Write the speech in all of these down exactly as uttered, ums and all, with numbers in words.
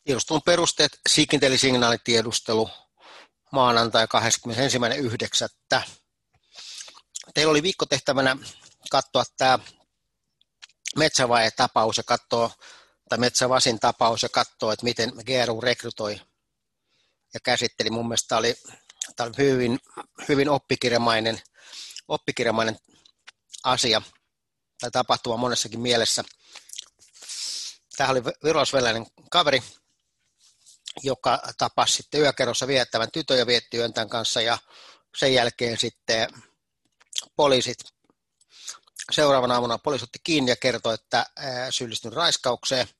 Tiedustelun perusteet, Seek-Intelli-signaalitiedustelu, maanantai kahdeskymmenesensimmäinen yhdeksättä Teillä oli viikkotehtävänä katsoa tämä Metsävaje-tapaus ja katsoa, tai Metsävasin tapaus ja katsoa, että miten G R U rekrytoi ja käsitteli. Mun mielestä tämä oli, tämä oli hyvin, hyvin oppikirjamainen, oppikirjamainen asia tai tapahtuma monessakin mielessä. Tämä oli virolaisvenäläinen kaveri, joka tapasi sitten yökerrossa viettävän tytön ja vietti yön tämän kanssa, ja sen jälkeen sitten poliisit, seuraavana aamuna poliisi otti kiinni ja kertoi, että syyllistynyt raiskaukseen,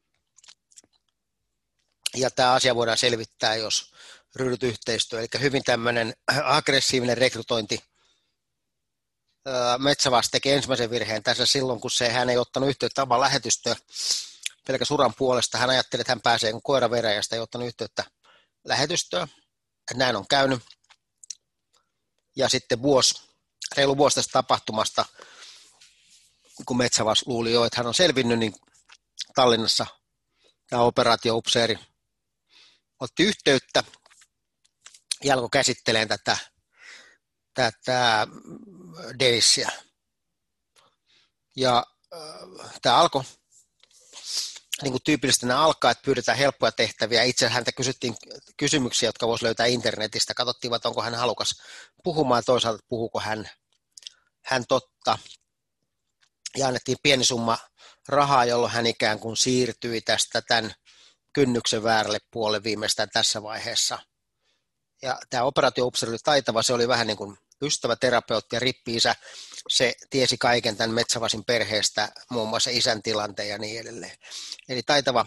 ja tämä asia voidaan selvittää, jos ryhdyt yhteistyöhön, eli hyvin tämmöinen aggressiivinen rekrytointi. Metsävas teki ensimmäisen virheen tässä silloin, kun se, hän ei ottanut yhteyttä oman lähetystöön pelkäs uran puolesta. Hän ajatteli, että hän pääsee kuin koira veräjästä, ei ottanut yhteyttä lähetystöön. Näin on käynyt. Ja sitten vuosi, reilu vuosi tästä tapahtumasta, kun Metsävas luuli jo, että hän on selvinnyt, niin Tallinnassa tämä operaatioupseeri otti yhteyttä ja alkoi käsittelemään tätä, tätä Denisiä. Ja äh, tämä alkoi, niin kuin tyypillisesti nämä alkaa, että pyydetään helppoja tehtäviä. Itse häntä kysyttiin kysymyksiä, jotka voisi löytää internetistä. Katsottiin, että onko hän halukas puhumaan ja toisaalta puhuuko hän, hän totta. Ja annettiin pieni summa rahaa, jolloin hän ikään kuin siirtyi tästä tämän kynnyksen väärälle puolelle viimeistään tässä vaiheessa. Ja tämä operaatioupseeri oli taitava, se oli vähän niin kuin ystävä, terapeutti ja rippi-isä. Se tiesi kaiken tämän Metsävasin perheestä, muun muassa isän tilanteen ja niin edelleen. Eli taitava,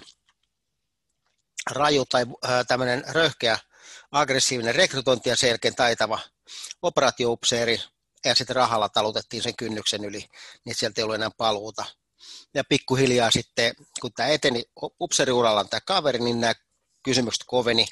raju tai äh, tämmöinen röhkeä, aggressiivinen rekrytointi ja sen jälkeen taitava operaatioupseeri. Ja sitten rahalla talutettiin sen kynnyksen yli, niin sieltä ei ollut enää paluuta. Ja pikkuhiljaa sitten, kun tämä eteni upseeriurallaan tämä kaveri, niin nämä kysymykset koveni.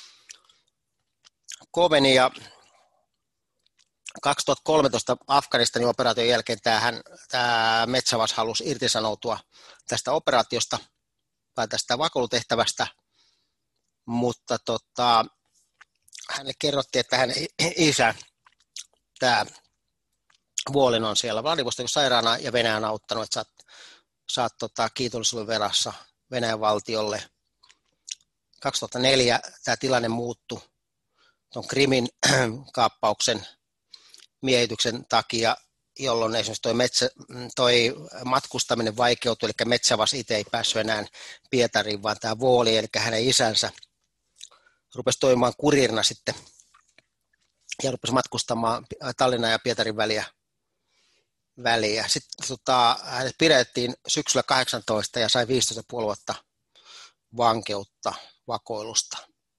koveni ja kaksituhattakolmetoista Afganistanin operaation jälkeen tämähän, tämä Metsävas halusi irtisanoutua tästä operaatiosta tai tästä vakoilutehtävästä, mutta tota, hänelle kerrottiin, että hän isä, tämä Vuolin on siellä Vladivostokin sairaana ja Venäjä on auttanut, että saat, saat tota, kiitollisuuden verassa Venäjän valtiolle. kaksituhattaneljä tämä tilanne muuttui tuon Krimin kaappauksen miehityksen takia, jolloin esimerkiksi toi, metsä, toi matkustaminen vaikeutui, eli Metsävas itse ei päässyt enää Pietariin, vaan tämä Vuoli, eli hänen isänsä, rupesi toimimaan kuririna sitten ja rupesi matkustamaan Tallinnan ja Pietarin väliä. väliä. Sitten tota, hänet pidettiin syksyllä kahdeksantoista ja sai viisitoista pilkku viisi vuotta vankeutta vakoilusta.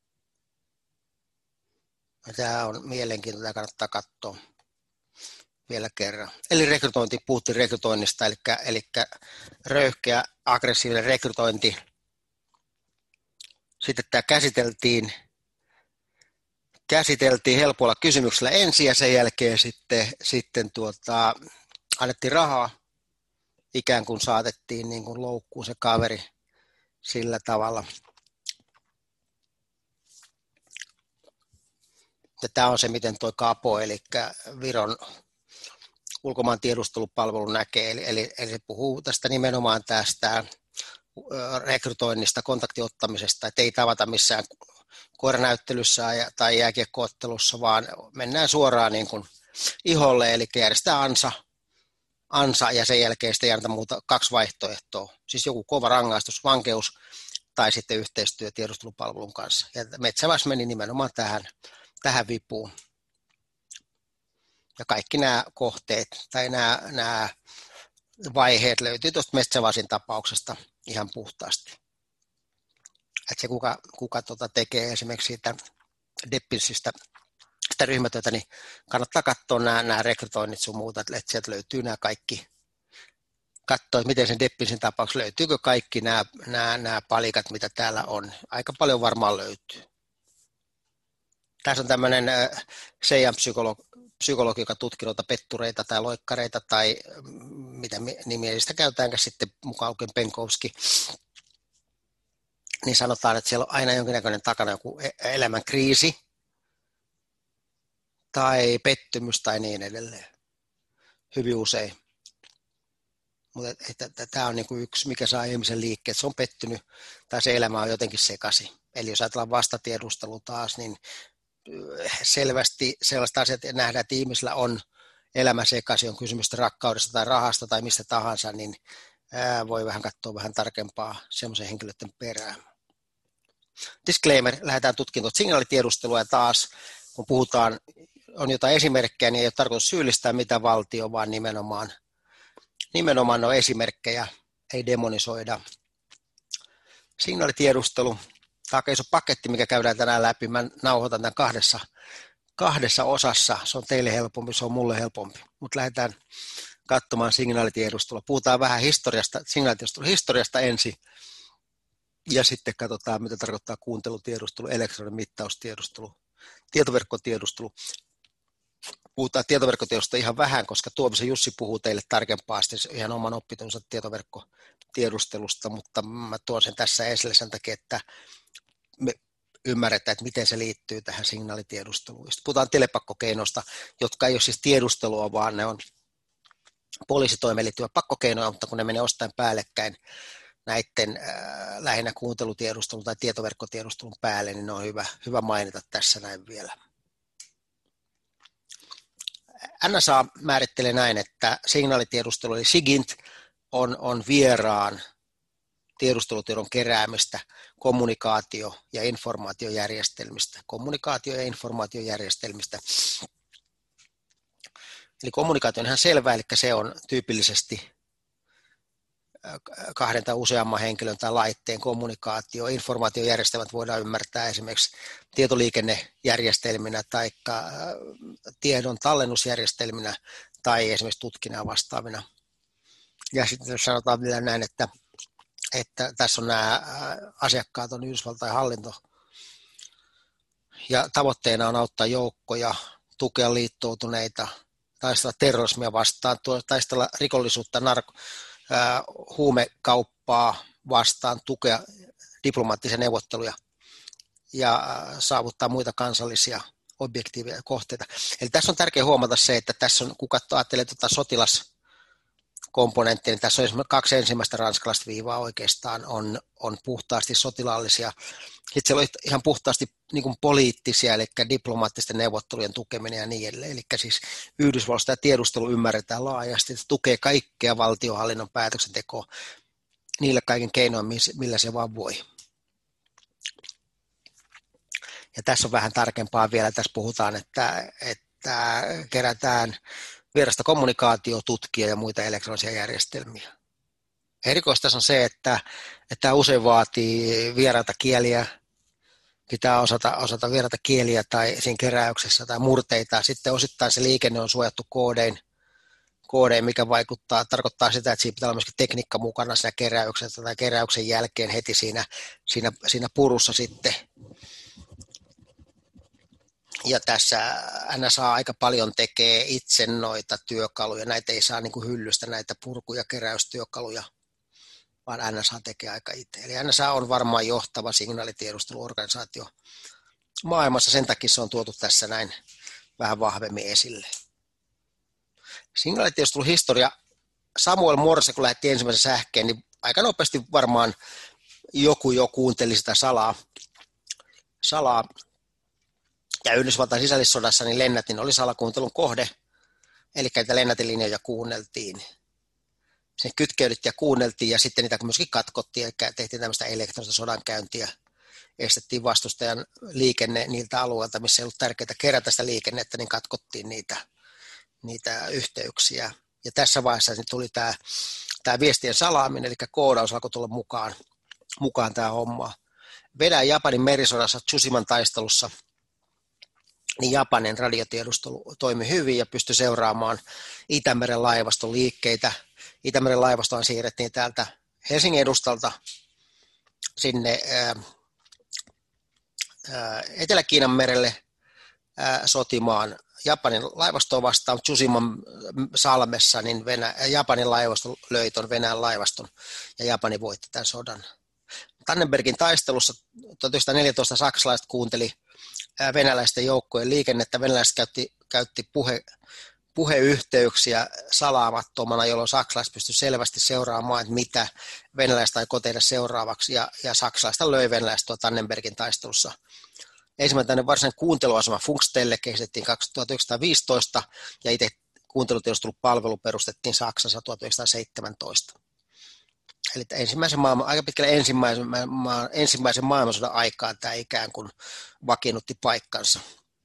Ja tämä on mielenkiintoista, tämä kannattaa katsoa vielä kerran. Eli rekrytointi, puhuttiin rekrytoinnista, eli, eli röyhkeä, aggressiivinen rekrytointi. Sitten tämä käsiteltiin, käsiteltiin helpolla kysymyksellä ensin ja sen jälkeen sitten, sitten tuota, annettiin rahaa, ikään kuin saatettiin niin kuin loukkuun se kaveri sillä tavalla. Ja tämä on se, miten tuo Kapo, eli Viron ulkomaan tiedustelupalvelu näkee, eli, eli, eli se puhuu tästä nimenomaan tästä rekrytoinnista, kontaktiottamisesta, että ei tavata missään koiranäyttelyssä tai jääkiekkoottelussa, vaan mennään suoraan niin kuin iholle, eli järjestetään ansa, ansa ja sen jälkeen sitten ei anneta muuta kaksi vaihtoehtoa, siis joku kova rangaistus, vankeus tai sitten yhteistyö tiedustelupalvelun kanssa. Ja Metsävas meni nimenomaan tähän, tähän vipuun. Ja kaikki nämä kohteet tai nämä, nämä vaiheet löytyy tuosta Metsävasin tapauksesta ihan puhtaasti. Että se kuka, kuka tuota tekee esimerkiksi siitä Deppilsistä sitä ryhmätyötä, niin kannattaa katsoa nämä, nämä rekrytoinnit sun muuta, että sieltä löytyy nämä kaikki, katsoa, että miten sen Deppilsin tapauksessa löytyykö kaikki nämä, nämä, nämä palikat, mitä täällä on. Aika paljon varmaan löytyy. Tässä on tämmöinen C I A-psykologi, psykologi, joka tutkii noita pettureita tai loikkareita tai mitä nimiä sitä käytetäänkään sitten mukaan lukien Penkovski. niin sanotaan, että siellä on aina jonkinnäköinen takana joku elämän kriisi tai pettymys tai niin edelleen. Hyvin usein. Mutta tämä on niinku yksi, mikä saa ihmisen liikkeelle, että se on pettynyt tai se elämä on jotenkin sekaisin. Eli jos ajatellaan vastatiedustelu taas, niin selvästi sellaista asiat nähdään, että ihmisillä on elämä sekaisin, on kysymystä rakkaudesta tai rahasta tai mistä tahansa, niin voi vähän katsoa vähän tarkempaa semmoisen henkilöiden perään. Disclaimer, lähdetään tutkimaan signaalitiedustelua ja taas kun puhutaan, on jotain esimerkkejä, niin ei ole tarkoitus syyllistää mitään valtioa, vaan nimenomaan, nimenomaan on esimerkkejä, ei demonisoida. Signaalitiedustelu, tämä on aika iso paketti, mikä käydään tänään läpi, mä nauhoitan tämän kahdessa, kahdessa osassa, se on teille helpompi, se on mulle helpompi, mutta lähdetään katsomaan signaalitiedustelua. Puhutaan vähän historiasta, signaalitiedustelun historiasta ensin, ja sitten katsotaan, mitä tarkoittaa kuuntelutiedustelu, elektroninen mittaustiedustelu, tietoverkkotiedustelu. Puhutaan tietoverkkotiedustelusta ihan vähän, koska Tuomisen Jussi puhuu teille tarkempaa ihan oman oppitunsa tietoverkkotiedustelusta, mutta mä tuon sen tässä esille sen takia, että me ymmärretään, että miten se liittyy tähän signaalitiedusteluun. Sitten puhutaan telepakkokeinoista, jotka ei ole siis tiedustelua, vaan ne on poliisitoimeen liittyvä pakkokeinoja, mutta kun ne menee ostain päällekkäin näiden äh, lähinnä kuuntelutiedustelun tai tietoverkkotiedustelun päälle, niin ne on hyvä, hyvä mainita tässä näin vielä. N S A määrittelee näin, että signaalitiedustelu eli SIGINT on, on vieraan tiedustelutiedon keräämistä kommunikaatio- ja informaatiojärjestelmistä. Kommunikaatio- ja informaatiojärjestelmistä. Eli kommunikaatio on ihan selvä, eli se on tyypillisesti kahden tai useamman henkilön tai laitteen kommunikaatio. Informaatiojärjestelmät voidaan ymmärtää esimerkiksi tietoliikennejärjestelminä tai tiedon tallennusjärjestelminä tai esimerkiksi tutkinnan vastaavina. Ja sitten sanotaan vielä näin, että, että tässä on nämä asiakkaat on Yhdysvaltain hallinto ja tavoitteena on auttaa joukkoja, tukea liittoutuneita, taistella terrorismia vastaan, taistella rikollisuutta, narko, huumekauppaa vastaan, tukea diplomaattisia neuvotteluja ja saavuttaa muita kansallisia objektiivisia kohteita. Eli tässä on tärkeää huomata se, että tässä on, kun katsoo, ajattelee tuota sotilaskomponenttia, niin tässä on kaksi ensimmäistä ranskalaista viivaa oikeastaan on, on puhtaasti sotilaallisia. Sitten siellä on ihan puhtaasti niin kuin poliittisia, eli diplomaattisten neuvottelujen tukeminen ja niin edelleen. Eli siis Yhdysvalloista ja tiedustelu ymmärretään laajasti, että se tukee kaikkea valtionhallinnon päätöksentekoa niillä kaiken keinoin, millä se vaan voi. Ja tässä on vähän tarkempaa vielä, tässä puhutaan, että, että kerätään vierasta kommunikaatiotutkia ja muita elektronisia järjestelmiä. Erikoista tässä on se, että, että tämä usein vaatii vieraita kieliä, pitää osata, osata vieraita kieliä tai siinä keräyksessä tai murteita. Sitten osittain se liikenne on suojattu koodein, koodein, mikä vaikuttaa, tarkoittaa sitä, että siinä pitää olla myöskin tekniikka mukana siinä keräyksessä tai keräyksen jälkeen heti siinä, siinä, siinä purussa sitten. Ja tässä N S A aika paljon tekee itse noita työkaluja, näitä ei saa niin kuin hyllystä, näitä purku- ja keräystyökaluja, vaan N S A tekee aika itse. Eli N S A on varmaan johtava signaalitiedusteluorganisaatio maailmassa, sen takia se on tuotu tässä näin vähän vahvemmin esille. Signaalitiedustelun historia, Samuel Morse, kun lähetti ensimmäisen sähkeen, niin aika nopeasti varmaan joku jo kuunteli sitä salaa. salaa. Ja Yhdysvaltain sisällissodassa niin lennätin oli salakuuntelun kohde, eli niitä lennätinlinjoja kuunneltiin. Sen kytkeydyttiin ja kuunneltiin, ja sitten niitä myöskin katkottiin, eli tehtiin tämmöistä elektronista sodankäyntiä. Estettiin vastustajan liikenne niiltä alueilta, missä ei ollut tärkeää kerätä sitä liikennettä, niin katkottiin niitä, niitä yhteyksiä. Ja tässä vaiheessa niin tuli tämä, tämä viestien salaaminen, eli koodaus alkoi tulla mukaan, mukaan tämä homma. Venäjän ja Japanin merisodassa Tsushiman taistelussa niin Japanin radiotiedustelu toimi hyvin ja pystyi seuraamaan Itämeren laivaston liikkeitä. Itämeren laivastoon siirrettiin täältä Helsingin edustalta sinne ää, ää, Etelä-Kiinan merelle ää, sotimaan Japanin laivastoa vastaan. Tsushiman salmessa niin Venä, Japanin laivasto löi ton Venäjän laivaston ja Japani voitti tämän sodan. Tannenbergin taistelussa tuhatyhdeksänsataaneljätoista saksalaiset kuunteli venäläisten joukkojen liikennettä. Venäläiset käytti, käytti puhe, puheyhteyksiä salaamattomana, jolloin saksalaiset pystyivät selvästi seuraamaan, että mitä venäläistä aikoo tehdä seuraavaksi, ja, ja saksalaista löi venäläistä tuo Tannenbergin taistelussa. Ensimmäinen varsinainen kuunteluasema Funkstelle kehitettiin tuhatyhdeksänsataaviisitoista, ja itse kuuntelutiedustelupalvelu perustettiin Saksassa tuhatyhdeksänsataaseitsemäntoista. Eli ensimmäisen maailman, aika pitkälle ensimmäisen, maa, ensimmäisen maailmansodan aikaan tämä ikään kuin vakiinnutti paikkansa.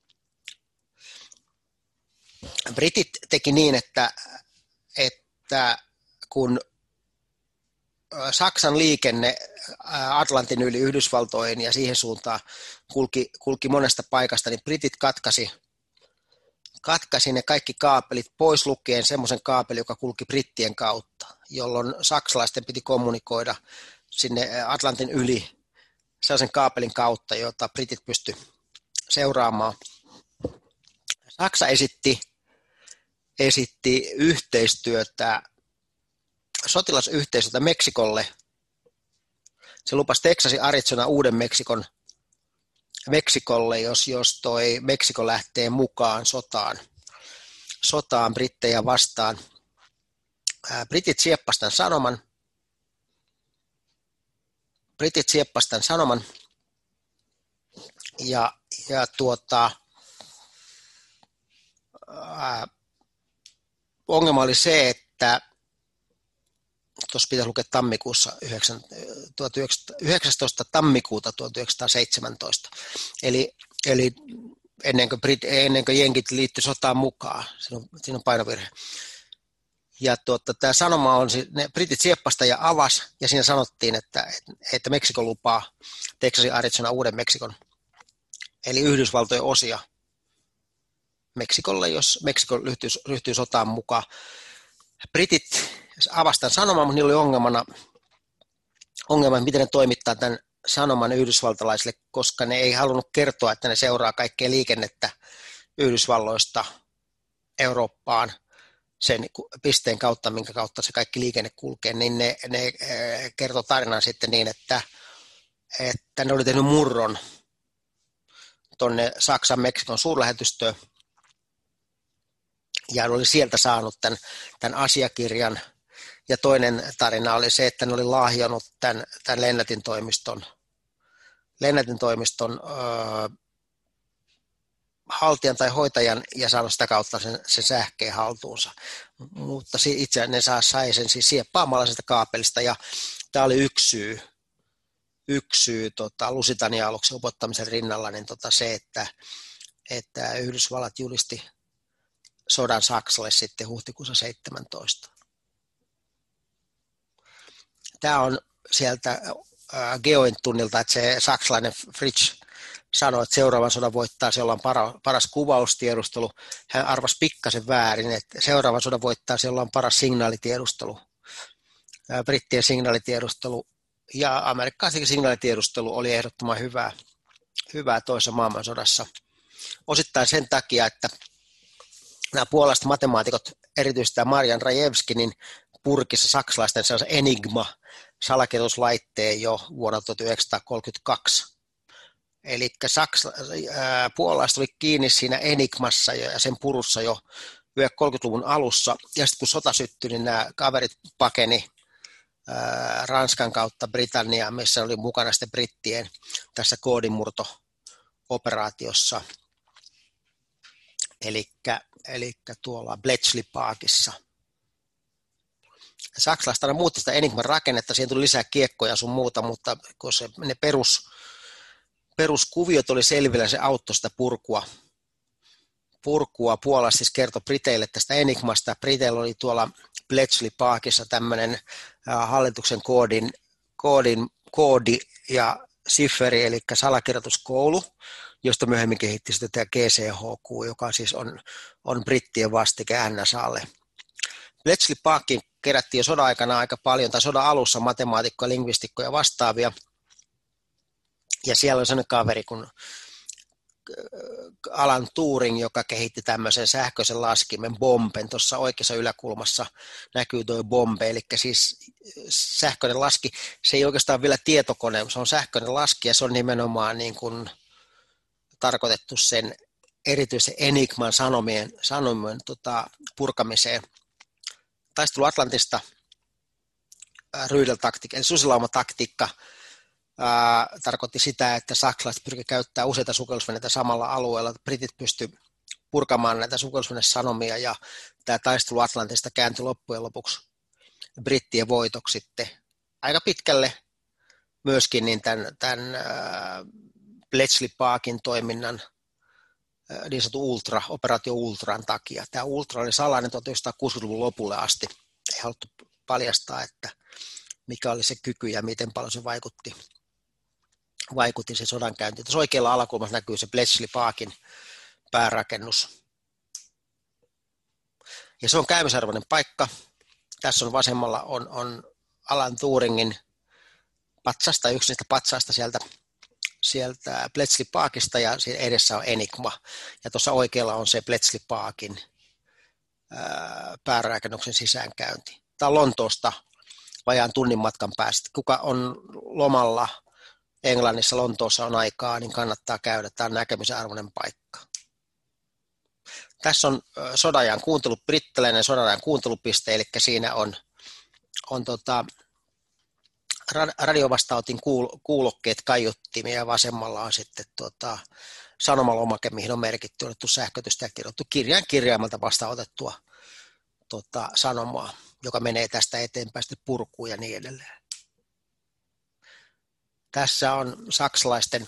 Britit teki niin, että, että kun Saksan liikenne Atlantin yli Yhdysvaltoihin ja siihen suuntaan kulki, kulki monesta paikasta, niin britit katkaisi, katkaisi ne kaikki kaapelit pois lukien semmoisen kaapelin, joka kulki brittien kautta, jolloin saksalaisten piti kommunikoida sinne Atlantin yli sellaisen kaapelin kautta, jota britit pysty seuraamaan. Saksa esitti, esitti yhteistyötä, sotilasyhteistyötä Meksikolle. Se lupasi Texasin, Arizona, Uuden Meksikon Meksikolle, jos, jos toi Meksiko lähtee mukaan sotaan, sotaan brittejä vastaan. Ää, Britit sieppasi tämän sanoman. Britit sieppasi tämän sanoman. Ja, ja tuota, ää, ongelma oli se, että tuossa pitäisi lukea tammikuussa yhdeksästoista tammikuuta tuhatyhdeksänsataaseitsemäntoista, eli, eli ennen, kuin Brit, ennen kuin jenkit liittyi sotaan mukaan. Siinä on, siinä on painovirhe. Ja tuota, tämä sanoma on, ne britit sieppasta ja avasi, ja siinä sanottiin, että, että Meksiko lupaa Texasin, Arizona, Uuden Meksikon, eli Yhdysvaltojen osia Meksikolle, jos Meksiko ryhtyy, ryhtyy sotaan mukaan. Britit avasi tämän sanoman, mutta niillä oli ongelmana, ongelma, miten ne toimittaa tämän sanoman yhdysvaltalaisille, koska ne ei halunnut kertoa, että ne seuraa kaikkea liikennettä Yhdysvalloista Eurooppaan sen pisteen kautta, minkä kautta se kaikki liikenne kulkee, niin ne, ne kertoi tarinan sitten niin, että, että ne oli tehnyt murron tuonne Saksan Meksikon suurlähetystöön, ja ne oli sieltä saanut tämän, tämän asiakirjan. Ja toinen tarina oli se, että ne oli lahjannut tämän, tämän Lennartin toimiston, Lennartin toimiston öö, haltijan tai hoitajan ja saanut sitä kautta sen, sen sähkeen haltuunsa. Mutta itse ne sai sen siis sieppaamalla sitä kaapelista, ja tämä oli yksi syy, yksi syy tota, Lusitania-aluksen upottamisen rinnalla, niin tota, se, että, että Yhdysvallat julisti sodan Saksalle sitten huhtikuussa seitsemäntoista. Tämä on sieltä Geoin tunnilta, että se saksalainen Fritsch sanoi, että seuraavan sodan voittaa, se on paras kuvaustiedustelu. Hän arvasi pikkasen väärin, että seuraavan sodan voittaa, se on paras signaalitiedustelu. Brittien signaalitiedustelu ja amerikkalaisen signaalitiedustelu oli ehdottoman hyvää, hyvää toisessa maailmansodassa. Osittain sen takia, että nämä puolalaiset matemaatikot, erityisesti tämä Marian Rajewski, niin purkissa saksalaisten Enigma-salakirjoituslaitteen jo vuonna tuhatyhdeksänsataakolmekymmentäkaksi. Eli puolalaiset oli kiinni siinä Enigmassa ja sen purussa jo kolmekymmentäluvun alussa, ja sitten kun sota syttyi, niin nämä kaverit pakeni ää, Ranskan kautta Britanniaan, missä oli mukana sitten brittien tässä koodinmurto-operaatiossa, eli, eli tuolla Bletchley Parkissa. Saksalaiset aina muutti sitä Enigman rakennetta, siihen tuli lisää kiekkoja sun muuta, mutta kun se, ne perus, peruskuviot oli selvillä, se auttoi sitä purkua. Purkua Puola siis kertoi Briteille tästä Enigmasta. Briteillä oli tuolla Bletchley Parkissa tämmöinen hallituksen koodin, koodin, koodi ja sifferi, eli salakirjoituskoulu, josta myöhemmin kehitti sitten tämä G C H Q, joka siis on, on brittien vastike N S A:lle. Bletchley Parkiin kerättiin jo sodan aikana aika paljon, tai sodan alussa matemaatikkoja, lingvistikkoja vastaavia. Ja siellä on sellainen kaveri kuin Alan Turing, joka kehitti tämmöisen sähköisen laskimen bomben. Tuossa oikeassa yläkulmassa näkyy tuo bombe, eli siis sähköinen laski, se ei oikeastaan vielä tietokone, se on sähköinen laski ja se on nimenomaan niin kuin tarkoitettu sen erityisen Enigman sanomien, sanomien tota, purkamiseen. Taistelu Atlantista, Ryydel-taktiikka, eli susilaumataktiikka, ää, tarkoitti sitä, että saksalaiset pyrkivät käyttämään useita sukellusveneitä samalla alueella. Britit pystyivät purkamaan näitä sukellusvenesanomia ja tämä taistelu Atlantista kääntyi loppujen lopuksi brittien voitoksi sitten aika pitkälle myöskin niin tämän, tämän ää, Bletchley Parkin toiminnan niin sanottu Ultra, operaatio Ultran takia. Tämä Ultra oli salainen tuhatyhdeksänsataakuusikymmentäluvun lopulle asti. Ei haluttu paljastaa, että mikä oli se kyky ja miten paljon se vaikutti, vaikutti se sodankäynti. Tuossa oikealla alakulmassa näkyy se Bletchley Parkin päärakennus. Ja se on käymisarvoinen paikka. Tässä on vasemmalla on, on Alan Turingin patsasta, yksi niistä patsaista sieltä sieltä Bletchley Parkista ja edessä on Enigma. Ja tuossa oikealla on se Bletchley Parkin ää, päärakennuksen sisäänkäynti. Tämä on Lontoosta vajaan tunnin matkan päästä. Kuka on lomalla Englannissa, Lontoossa on aikaa, niin kannattaa käydä. Tämä on näkemisen arvoinen paikka. Tässä on sodanajan kuuntelu, brittiläinen sodanajan kuuntelupiste, eli siinä on, on tota, radiovastautin kuulokkeet, kaiuttimia ja vasemmalla on sitten tuota, sanomalomake, mihin on merkitty, otettu sähkötystä ja kirjoittu kirjan kirjaimelta vastaanotettua tuota, sanomaa, joka menee tästä eteenpäin sitten purkuun ja niin edelleen. Tässä on saksalaisten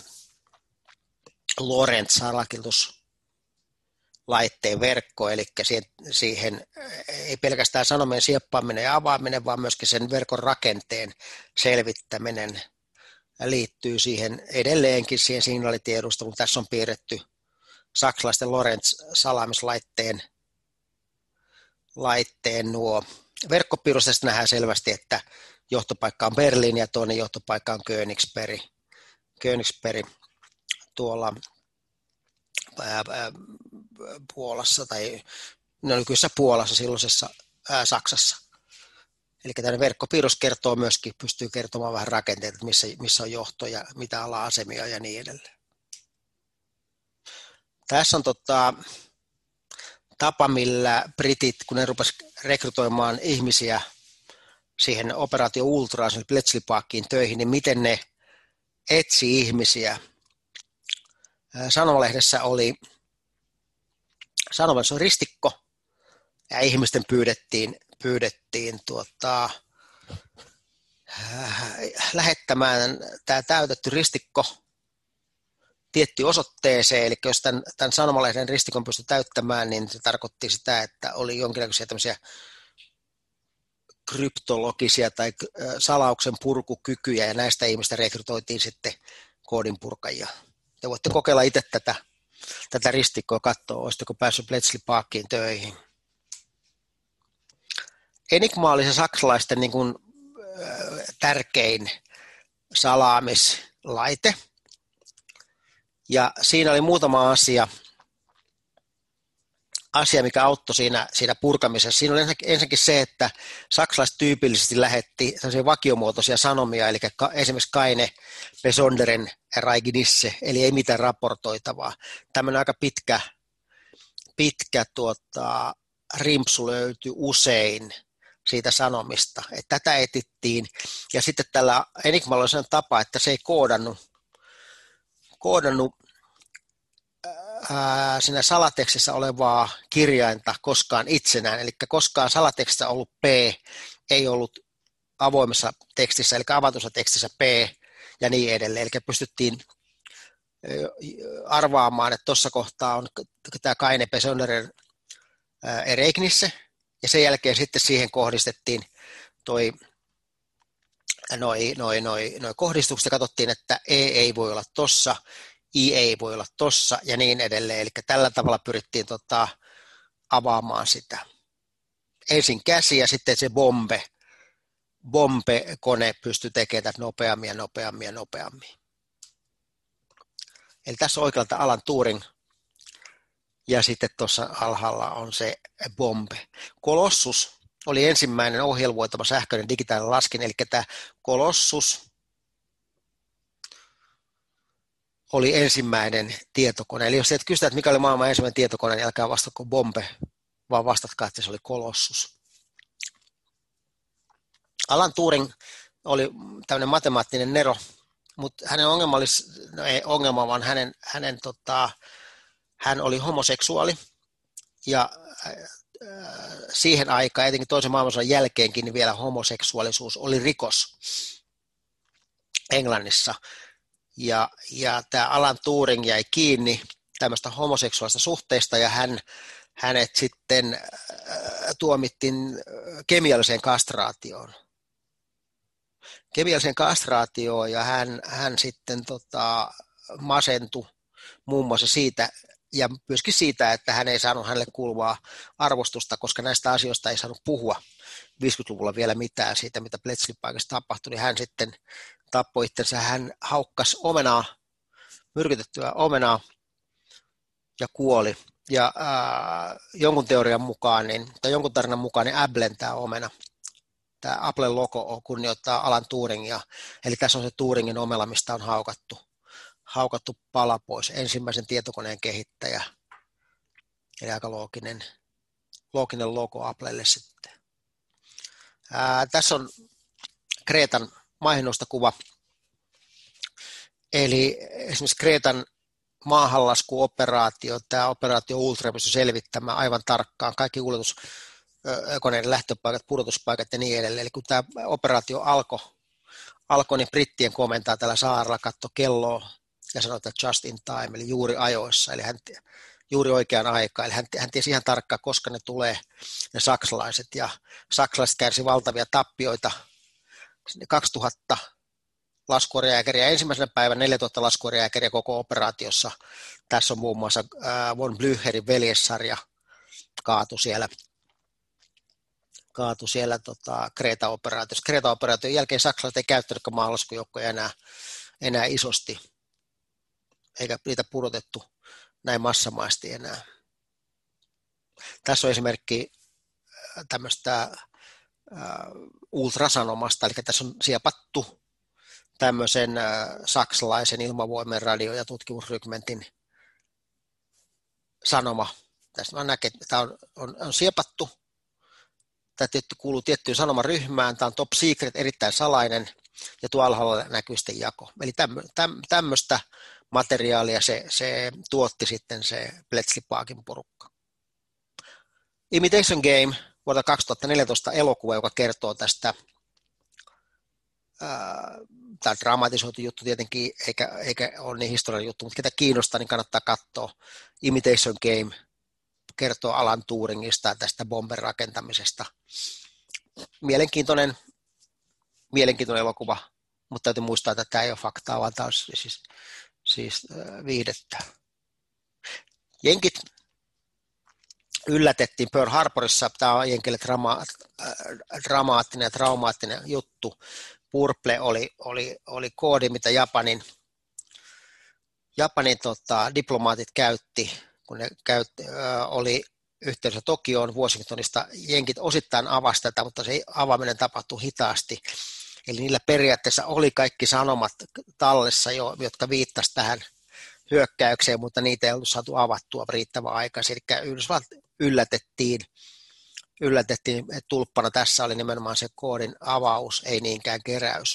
Lorentz-salakirjoitus laitteen verkko, eli siihen, siihen ei pelkästään sanomien sieppaaminen ja avaaminen, vaan myöskin sen verkon rakenteen selvittäminen liittyy siihen edelleenkin siihen signaalitiedusteluun. Tässä on piirretty saksalaisten Lorentz-salaamislaitteen laitteen nuo verkkopiirrosta. Nähdään selvästi, että johtopaikka on Berliini ja toinen johtopaikka on Königsberg, Königsberg tuolla ää, ää, Puolassa tai no, nykyisessä Puolassa, silloisessa ää, Saksassa. Eli tämä verkkopiirros kertoo myöskin, pystyy kertomaan vähän rakenteita, missä, missä on johto ja mitä ala-asemia ja niin edelleen. Tässä on tota, tapa, millä britit, kun ne rupesivat rekrytoimaan ihmisiä siihen operaatio Ultraan, siihen Bletchley Parkiin töihin, niin miten ne etsi ihmisiä. Sanomalehdessä oli Sanomalehdessä on ristikko, ja ihmisten pyydettiin, pyydettiin tuota, äh, lähettämään tämä täytetty ristikko tiettyyn osoitteeseen, eli jos tämän, tämän Sanomalehden ristikon pystyi täyttämään, niin se tarkoitti sitä, että oli jonkinlaisia tämmöisiä kryptologisia tai salauksen purkukykyjä, ja näistä ihmistä rekrytoitiin sitten koodinpurkajia. Te voitte kokeilla itse tätä, tätä ristikkoa katsoa, olisitteko päässyt Bletchley Parkiin töihin. Enigma oli se saksalaisten niin kuin, äh, tärkein salaamislaite, ja siinä oli muutama asia, asia mikä auttoi siinä, siinä purkamisessa. Siinä oli ensinnäkin se, että saksalaiset tyypillisesti lähetti vakiomuotoisia sanomia, eli esimerkiksi Kaine, Besonderen Ereignisse, eli ei mitään raportoitavaa. Tämmöinen aika pitkä, pitkä tuota, rimpsu löytyi usein siitä sanomista, että tätä etittiin, ja sitten tällä Enigmalla oli sellainen tapa, että se ei koodannut, koodannut ää, siinä salatekstissä olevaa kirjainta koskaan itsenään, eli koskaan salatekstissä ollut P, ei ollut avoimessa tekstissä, eli avatussa tekstissä P, ja niin edelleen, eli pystyttiin arvaamaan, että tuossa kohtaa on tämä Kaine Besonderen Ereignisse, ja sen jälkeen sitten siihen kohdistettiin toi, noi, noi, noi, noi kohdistukset, ja katsottiin, että E ei voi olla tossa, I ei voi olla tossa, ja niin edelleen. Eli tällä tavalla pyrittiin tota, avaamaan sitä. Ensin käsi, ja sitten se bombe, bombe-kone pystyi tekemään tätä nopeammin ja nopeammin ja nopeammin. Eli tässä on oikealta Alan Turing, ja sitten tuossa alhaalla on se Bombe. Colossus oli ensimmäinen ohjelmoitava sähköinen digitaalinen laskin, eli tämä Colossus oli ensimmäinen tietokone. Eli jos teet kysytään, että mikä oli maailman ensimmäinen tietokone, niin älkää vastatko Bombe, vaan vastatkaa, että se oli Colossus. Alan Turing oli tämmöinen matemaattinen nero, mutta hänen ongelma oli, no ei ongelma, vaan hänen, hänen tota, hän oli homoseksuaali, ja äh, siihen aikaan, etenkin toisen maailmansodan jälkeenkin, niin vielä homoseksuaalisuus oli rikos Englannissa. Ja, ja tämä Alan Turing jäi kiinni tämmöistä homoseksuaalista suhteista, ja hän, hänet sitten äh, tuomittiin kemialliseen kastraatioon. Kemialliseen kastraatioon, ja hän, hän sitten tota, masentui muun muassa siitä, ja myöskin siitä, että hän ei saanut hänelle kuuluvaa arvostusta, koska näistä asioista ei saanut puhua viisikymmentäluvulla vielä mitään siitä, mitä Bletchley-paikassa tapahtui, niin hän sitten tappoi itsensä, hän haukkasi omenaa, myrkytettyä omenaa ja kuoli. Ja ää, jonkun teorian mukaan, niin, tai jonkun tarinan mukaan, niin Applen tämä omena, tämä Applen logo kunnioittaa Alan Turingia, eli tässä on se Turingin omela, mistä on haukattu. haukattu pala pois, ensimmäisen tietokoneen kehittäjä, eli aika looginen, looginen logo Applelle sitten. Ää, tässä on Kreetan maihinnostokuva, eli esimerkiksi Kreetan maahanlaskuoperaatio, tämä operaatio Ultra pystyi selvittämään aivan tarkkaan kaikki kuljetuskoneiden lähtöpaikat, pudotuspaikat ja niin edelleen, eli kun tämä operaatio alkoi, alkoi niin brittien komentaa tällä saarella, katsoi kelloa, ja sanoi, että just in time, eli juuri ajoissa, eli hän, juuri oikeaan aikaan, eli hän, hän tiesi ihan tarkkaan, koska ne tulee, ne saksalaiset, ja saksalaiset kärsi valtavia tappioita, kaksituhatta laskuvarjojääkäriä, ensimmäisenä päivänä neljätuhatta laskuvarjojääkäriä koko operaatiossa, tässä on muun muassa äh, von Blücherin veljessarja, kaatu siellä, kaatu siellä tota, Kreta-operaatiossa. Kreta-operaation jälkeen saksalaiset ei käyttänyt maalaskujoukkoja enää, enää isosti, eikä niitä pudotettu näin massamaisesti enää. Tässä on esimerkki tämmöistä ultrasanomasta, eli tässä on siepattu tämmöisen saksalaisen ilmavoimien radio- ja tutkimusrykmentin sanoma. Tässä näkee, että tämä on, on, on siepattu. Tämä tietty kuuluu tiettyyn sanomaryhmään. Tämä on top secret, erittäin salainen, ja tuo alhaalla näkyy sitten jako. Eli tämmöistä materiaalia se, se tuotti sitten se Bletchley-Parkin porukka. Imitation Game, vuodelta kaksituhattaneljätoista elokuva, joka kertoo tästä, ää, tämä on dramatisoitu juttu tietenkin, eikä, eikä ole niin historiallinen juttu, mutta ketä kiinnostaa, niin kannattaa katsoa. Imitation Game kertoo Alan Turingista ja tästä bomben rakentamisesta. Mielenkiintoinen, mielenkiintoinen elokuva, mutta täytyy muistaa, että tämä ei ole faktaa, vaan tämä on siis siis viihdettä. Jenkit yllätettiin Pearl Harborissa, tämä on jenkille drama, dramaattinen ja traumaattinen juttu. Purple oli, oli, oli koodi, mitä Japanin, Japanin tota, diplomaatit käytti, kun ne käytti, ö, oli yhteydessä Tokioon Washingtonista. Jenkit osittain avasi tätä, mutta se avaaminen tapahtui hitaasti. Eli niillä periaatteessa oli kaikki sanomat tallessa jo, jotka viittasivat tähän hyökkäykseen, mutta niitä ei ollut saatu avattua riittävän aikaisin. Eli Yhdysvallat yllätettiin, yllätettiin, että tulppana tässä oli nimenomaan se koodin avaus, ei niinkään keräys.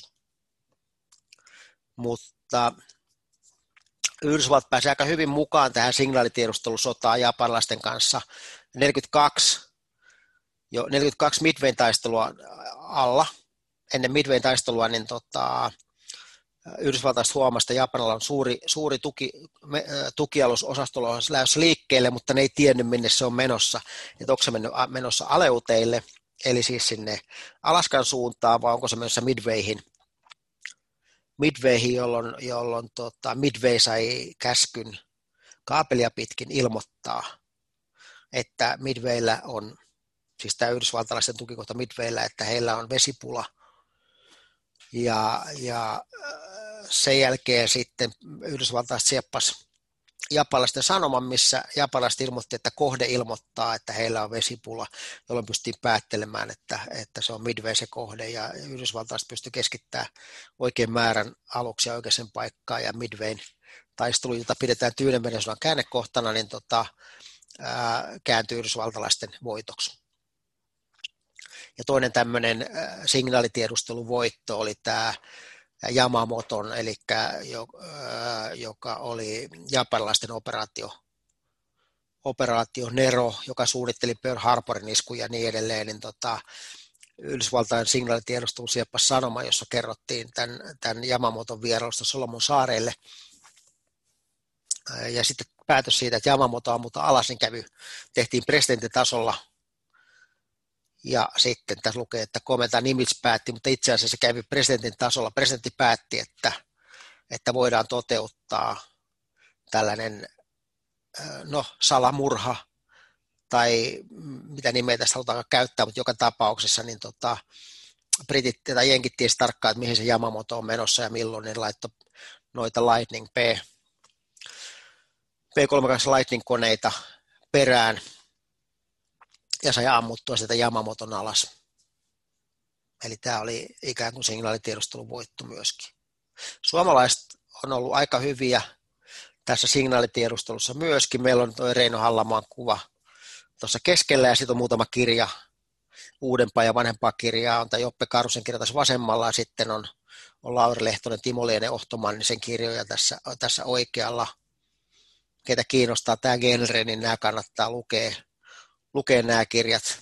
Mutta Yhdysvallat pääsi aika hyvin mukaan tähän signaalitiedustelusotaan japanilaisten kanssa. neljäkymmentäkaksi, jo neljäkymmentäkaksi Midwayn taistelua alla. Ennen Midwayn taistelua niin tota, Yhdysvaltaiset huomasta Japanilla on suuri, suuri tuki, me, tukialusosastolla on lähdössä liikkeelle, mutta ne ei tiennyt, minne se on menossa. Että onko se mennyt, menossa Aleuteille, eli siis sinne Alaskan suuntaan, vai onko se menossa Midwayhin, Midwayhin jolloin, jolloin tota, Midway sai käskyn kaapelia pitkin ilmoittaa, että Midwayllä on, siis tämä yhdysvaltalaisten tukikohta Midwayllä, että heillä on vesipula, ja, ja sen jälkeen sitten Yhdysvaltain sieppasi japanilaisten sanoman, missä japanilaiset ilmoitti, että kohde ilmoittaa, että heillä on vesipula, jolloin pystyttiin päättelemään, että, että se on Midway se kohde, ja Yhdysvaltalaiset pystyi keskittämään oikein määrän aluksia oikeaan paikkaan, ja Midwayn taistelu, jota pidetään Tyynenmeren sodan käännekohtana, niin tota, ää, kääntyi yhdysvaltalaisten voitoksi. Ja toinen tämmöinen signaalitiedusteluvoitto oli tämä Yamamoton, eli joka oli japanilaisten operaatio, operaatio Nero, joka suunnitteli Pearl Harborin iskuja ja niin edelleen, niin tota, Yhdysvaltain signaalitiedustelu sieppasi sanoma, jossa kerrottiin tämän, tämän Yamamoton vierailusta Solomon saareille. Ja sitten päätös siitä, että Yamamoto ammutaan alas, niin kävi, tehtiin presidentitasolla. Ja sitten tässä lukee, että komentaja Nimitz päätti, mutta itse asiassa se kävi presidentin tasolla. Presidentti päätti, että, että voidaan toteuttaa tällainen no, salamurha tai mitä nimeä tässä halutaan käyttää, mutta joka tapauksessa niin tota, britit tai jenkit tiesi tarkkaan, että mihin se Yamamoto on menossa ja milloin ne laittoi noita Lightning P, P kolmekymmentäkahdeksan Lightning-koneita perään ja sai ammuttua sitä Yamamoton alas. Eli tämä oli ikään kuin signaalitiedustelun voitto myöskin. Suomalaiset on ollut aika hyviä tässä signaalitiedustelussa myöskin. Meillä on tuo Reino Hallamaan kuva tuossa keskellä ja sitten on muutama kirja, uudempaa ja vanhempaa kirjaa. On tämä Joppe Karusen kirja tässä vasemmalla ja sitten on, on Lauri Lehtonen, Timo Liene, Ohtomannisen kirjoja tässä, tässä oikealla. Keitä kiinnostaa tämä genre, niin nämä kannattaa lukea. lukea nämä kirjat.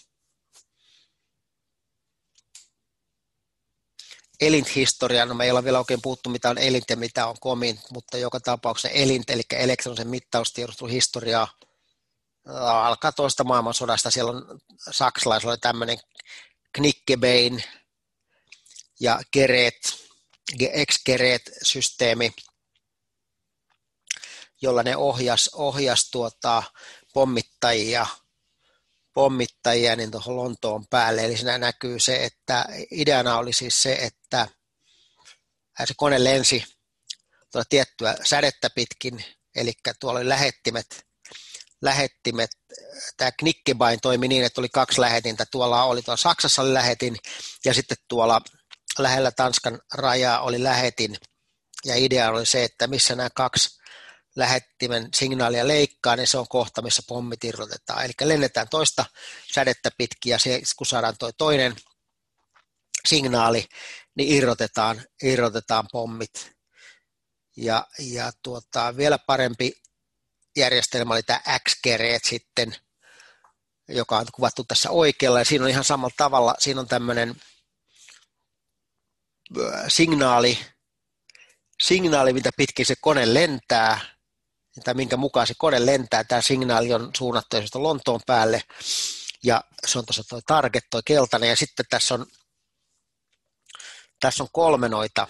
Elinthistoria, no me ei ole vielä oikein puhuttu, mitä on elint ja mitä on komint, mutta joka tapauksessa elint, eli elektronisen mittaustiedusteluhistoriaa, alkaa toista maailmansodasta. Siellä on saksalaisilla oli tämmöinen Knickebein ja Gerät, X-Gerät-systeemi, jolla ne ohjas, ohjas tuota, pommittajia pommittajia niin tuohon Lontoon päälle, eli siinä näkyy se, että ideana oli siis se, että se kone lensi tuolla tiettyä sädettä pitkin, eli tuolla oli lähettimet, lähettimet, tämä Knickebein toimi niin, että oli kaksi lähetintä, tuolla oli tuolla Saksassa oli lähetin, ja sitten tuolla lähellä Tanskan rajaa oli lähetin, ja idea oli se, että missä nämä kaksi lähettimen signaalia leikkaa, niin se on kohta, missä pommit irrotetaan. Eli lennetään toista sädettä pitkin, ja se, kun saadaan toi toinen signaali, niin irrotetaan, irrotetaan pommit. Ja, ja tuota, vielä parempi järjestelmä oli tämä X-Gerät sitten, joka on kuvattu tässä oikealla, ja siinä on ihan samalla tavalla, siinä on tämmöinen signaali, signaali, mitä pitkin se kone lentää, tai minkä mukaan se kone lentää, tämä signaali on suunnattu Lontoon päälle, ja se on tuossa tuo target, tuo keltainen, ja sitten tässä on, tässä on kolme noita,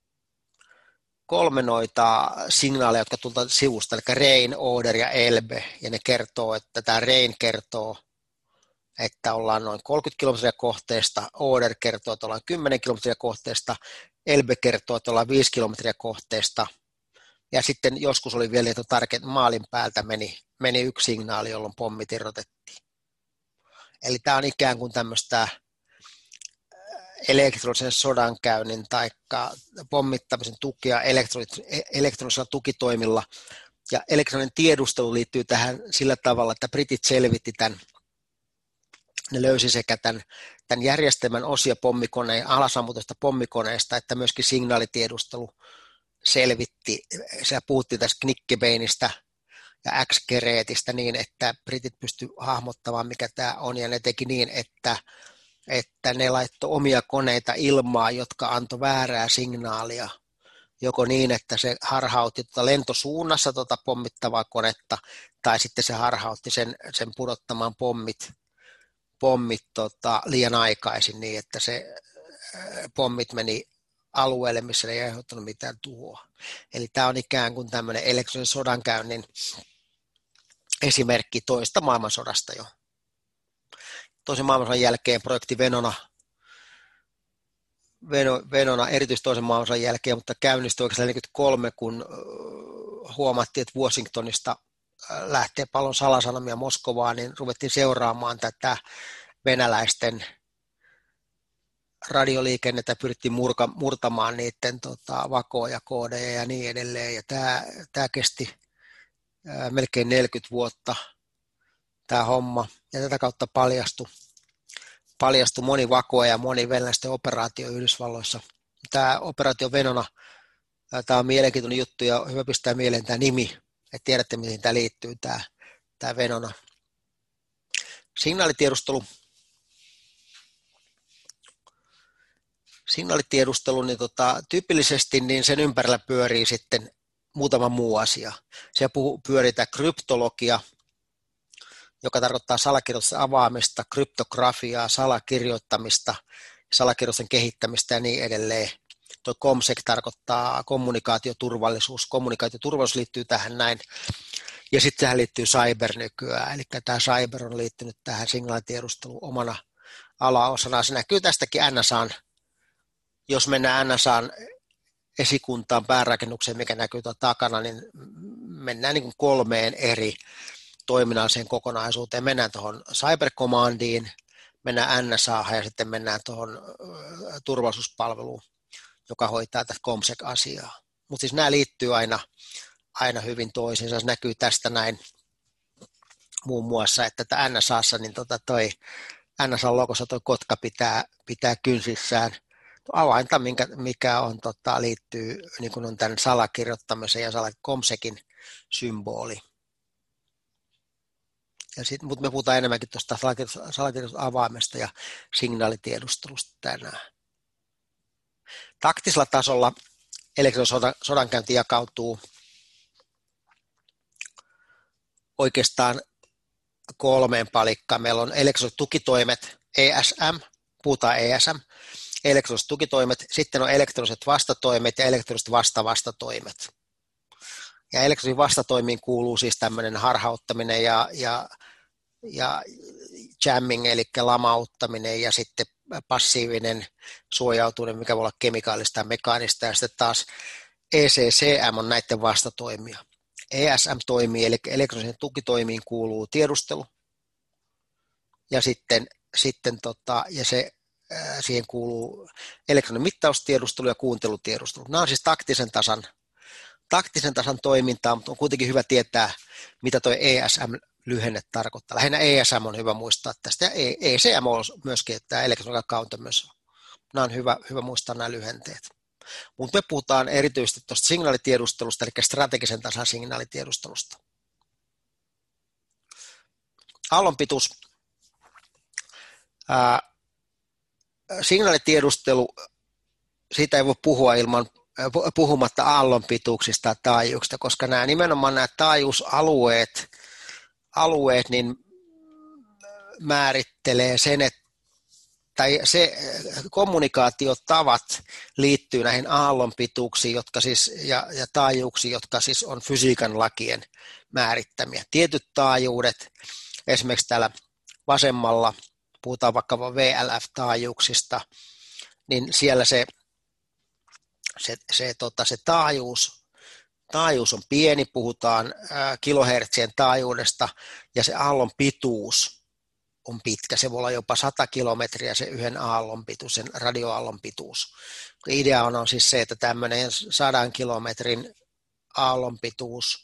kolme noita signaaleja, jotka tulevat sivusta, eli Rain, Oder ja Elbe, ja ne kertoo, että tämä Rain kertoo, että ollaan noin kolmekymmentä kilometriä kohteesta, Oder kertoo, että ollaan kymmenen kilometriä kohteesta, Elbe kertoo, että ollaan viisi kilometriä kohteesta, ja sitten joskus oli vielä, että tarkemmin maalin päältä meni, meni yksi signaali, jolloin pommit irrotettiin. Eli tämä on ikään kuin tämmöistä elektronisen sodankäynnin tai pommittamisen tukea elektronisilla tukitoimilla. Ja elektroninen tiedustelu liittyy tähän sillä tavalla, että britit selvitti tämän, ne löysi sekä tämän, tämän järjestelmän osia pommikoneen, alasammutusta pommikoneesta, että myöskin signaalitiedustelu selvitti. Siellä puhuttiin tästä Knickebeinistä ja X-Gerätistä niin, että britit pystyivät hahmottamaan, mikä tämä on, ja ne teki niin, että, että ne laittoi omia koneita ilmaan, jotka antoi väärää signaalia, joko niin, että se harhautti tuota lentosuunnassa tuota pommittavaa konetta, tai sitten se harhautti sen, sen pudottamaan pommit, pommit tota, liian aikaisin niin, että se pommit meni alueelle, missä ne ei aiheuttanut mitään tuhoa. Eli tämä on ikään kuin tämmöinen elektronisen sodankäynnin esimerkki toista maailmansodasta jo. Toisen maailmansodan jälkeen projekti Venona Venona erityisesti toisen maailmansodan jälkeen, mutta käynnistyi oikeastaan neljäkymmentäkolme, kun huomattiin, että Washingtonista lähtee paljon salasanomia Moskovaan, niin ruvettiin seuraamaan tätä venäläisten radioliikennettä, pyrittiin murka, murtamaan niiden tota, vakoja, koodeja ja niin edelleen. Ja tämä, tämä kesti ää, melkein neljäkymmentä vuotta, tämä homma, ja tätä kautta paljastui, paljastui moni vakoja ja moni venäläisten operaatio Yhdysvalloissa. Tämä operaatio Venona, tämä on mielenkiintoinen juttu, ja hyvä pistää mieleen tämä nimi, että tiedätte, mihin tämä liittyy, tämä, tämä Venona. Signaalitiedustelu. Signaalitiedustelu, niin tota, tyypillisesti niin sen ympärillä pyörii sitten muutama muu asia. Se pyörii tämä kryptologia, joka tarkoittaa salakirjoitusten avaamista, kryptografiaa, salakirjoittamista, salakirjoitusten kehittämistä ja niin edelleen. Tuo ComSec tarkoittaa kommunikaatioturvallisuus. Kommunikaatioturvallisuus liittyy tähän näin. Ja sitten tähän liittyy cyber nykyään. Eli tämä cyber on liittynyt tähän signaalitiedusteluun omana alaosana. Se näkyy tästäkin N S A:n. Jos mennään N S A:n esikuntaan päärakennukseen, mikä näkyy tuolla takana, niin mennään niin kuin kolmeen eri toiminnalliseen kokonaisuuteen. Mennään tuohon Cyber Commandiin, mennään N S A:han ja sitten mennään tuohon turvallisuuspalveluun, joka hoitaa tätä ComSec-asiaa. Mutta siis nämä liittyy aina, aina hyvin toisiinsa. Se näkyy tästä näin muun muassa, että tämä N S A:ssa niin tota toi N S A-logossa tuo kotka pitää, pitää kynsissään avainta, minkä, mikä on, tota, liittyy niin kuin on tämän salakirjoittamisen ja ComSecin symboli. Mutta me puhutaan enemmänkin tuosta salakirjoituksen avaamesta ja signaalitiedustelusta tänään. Taktisella tasolla elektroninen sodankäynti jakautuu oikeastaan kolmeen palikkaan. Meillä on elektroniset tukitoimet, E S M, puhutaan E S M, elektroniset tukitoimet, sitten on elektroniset vastatoimet ja elektroniset vastavastatoimet. Ja elektronisiin vastatoimiin kuuluu siis tämmöinen harhauttaminen ja, ja, ja jamming, eli lamauttaminen ja sitten passiivinen suojautuminen, mikä voi olla kemikaalista ja mekaanista, ja sitten taas E C C M on näiden vastatoimia. E S M toimii, eli elektronisiin tukitoimiin kuuluu tiedustelu, ja sitten, sitten tota, ja se, ää, siihen kuuluu elektroninen mittaustiedustelu ja kuuntelutiedustelu. Nämä on siis taktisen tasan, taktisen tasan toimintaa, mutta on kuitenkin hyvä tietää, mitä tuo E S M-lyhenne tarkoittaa. Lähinnä E S M on hyvä muistaa tästä, ja E C M on myöskin, että Electronic Countermeasure. Nämä on hyvä, hyvä muistaa nämä lyhenteet. Mutta me puhutaan erityisesti tuosta signaalitiedustelusta, eli strategisen tasan signaalitiedustelusta. Aallonpituus. Ää, signaalitiedustelu, siitä ei voi puhua ilman, puhumatta aallonpituuksista ja taajuuksista, koska nämä nimenomaan nämä taajuusalueet alueet, niin määrittelee sen, että tai se kommunikaatiotavat liittyy näihin aallonpituuksiin jotka siis, ja, ja taajuuksiin, jotka siis on fysiikan lakien määrittämiä. Tietyt taajuudet, esimerkiksi täällä vasemmalla, puhutaan vaikka V L F-taajuuksista, niin siellä se, se, se, tota, se taajuus, taajuus on pieni, puhutaan ää, kilohertsien taajuudesta, ja se aallon pituus on pitkä. Se voi olla jopa sata kilometriä se yhden aallon pituus, sen radioaallon pituus. Idea on, on siis se, että tämmöinen sadan kilometrin aallon pituus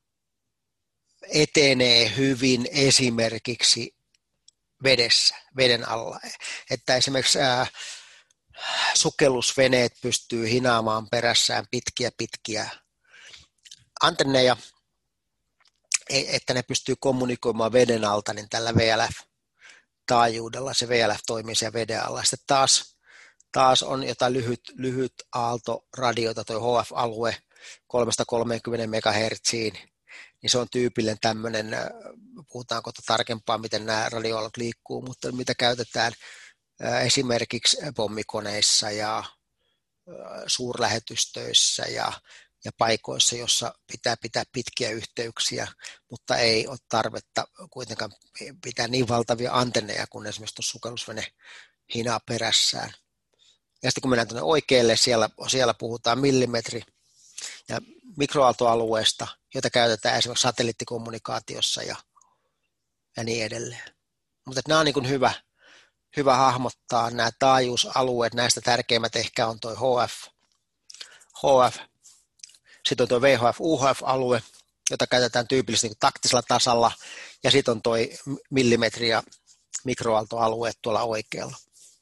etenee hyvin esimerkiksi vedessä, veden alla. Että esimerkiksi ää, sukellusveneet pystyy hinaamaan perässään pitkiä pitkiä antenneja, että ne pystyy kommunikoimaan veden alta, niin tällä V L F-taajuudella se V L F toimii siellä veden alla. Sitten taas, taas on jotain lyhyt, lyhyt aaltoradioita, tuo H F-alue kolmesta kolmeenkymmeneen megahertsiin, niin se on tyypillinen tämmöinen, puhutaanko tarkempaa, miten nämä radioaallot liikkuu, mutta mitä käytetään esimerkiksi pommikoneissa ja suurlähetystöissä ja, ja paikoissa, jossa pitää pitää pitkiä yhteyksiä, mutta ei ole tarvetta kuitenkaan pitää niin valtavia antenneja kuin esimerkiksi tuossa sukellusvene hinaa perässään. Ja sitten kun mennään tuonne oikealle, siellä, siellä puhutaan millimetri- ja mikroaaltoalueesta, jota käytetään esimerkiksi satelliittikommunikaatiossa ja, ja niin edelleen. Mutta nämä on niin kuin hyvä, hyvä hahmottaa nämä taajuusalueet. Näistä tärkeimmät ehkä on tuo H F, H F, sitten on tuo V H F-U H F-alue, jota käytetään tyypillisesti niin taktisella tasalla, ja sitten on tuo millimetri- ja mikroaaltoalueet tuolla oikealla.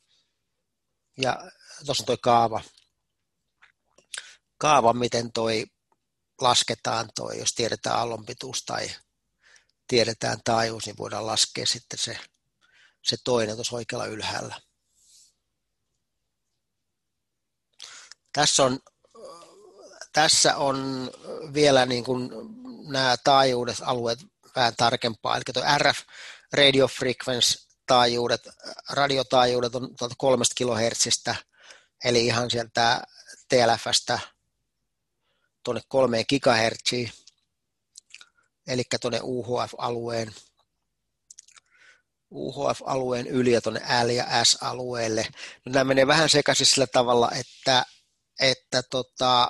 Ja tuossa on tuo kaava, kaava, miten toi lasketaan toi, jos tiedetään aallonpituus tai tiedetään taajuus, niin voidaan laskea sitten se, se toinen tuossa oikealla ylhäällä. Tässä on, tässä on vielä niin kuin nämä taajuudet, alueet vähän tarkempaa, eli tuo R F, radio frequency taajuudet, radiotaajuudet on tuolta kolmesta kilohertsistä, eli ihan sieltä T L F:stä tuonne kolmeen gigahertsiin, eli tuonne U H F-alueen, U H F-alueen yli ja tuonne L- ja S-alueelle. No, nämä menee vähän sekaisin sillä tavalla, että, että tota,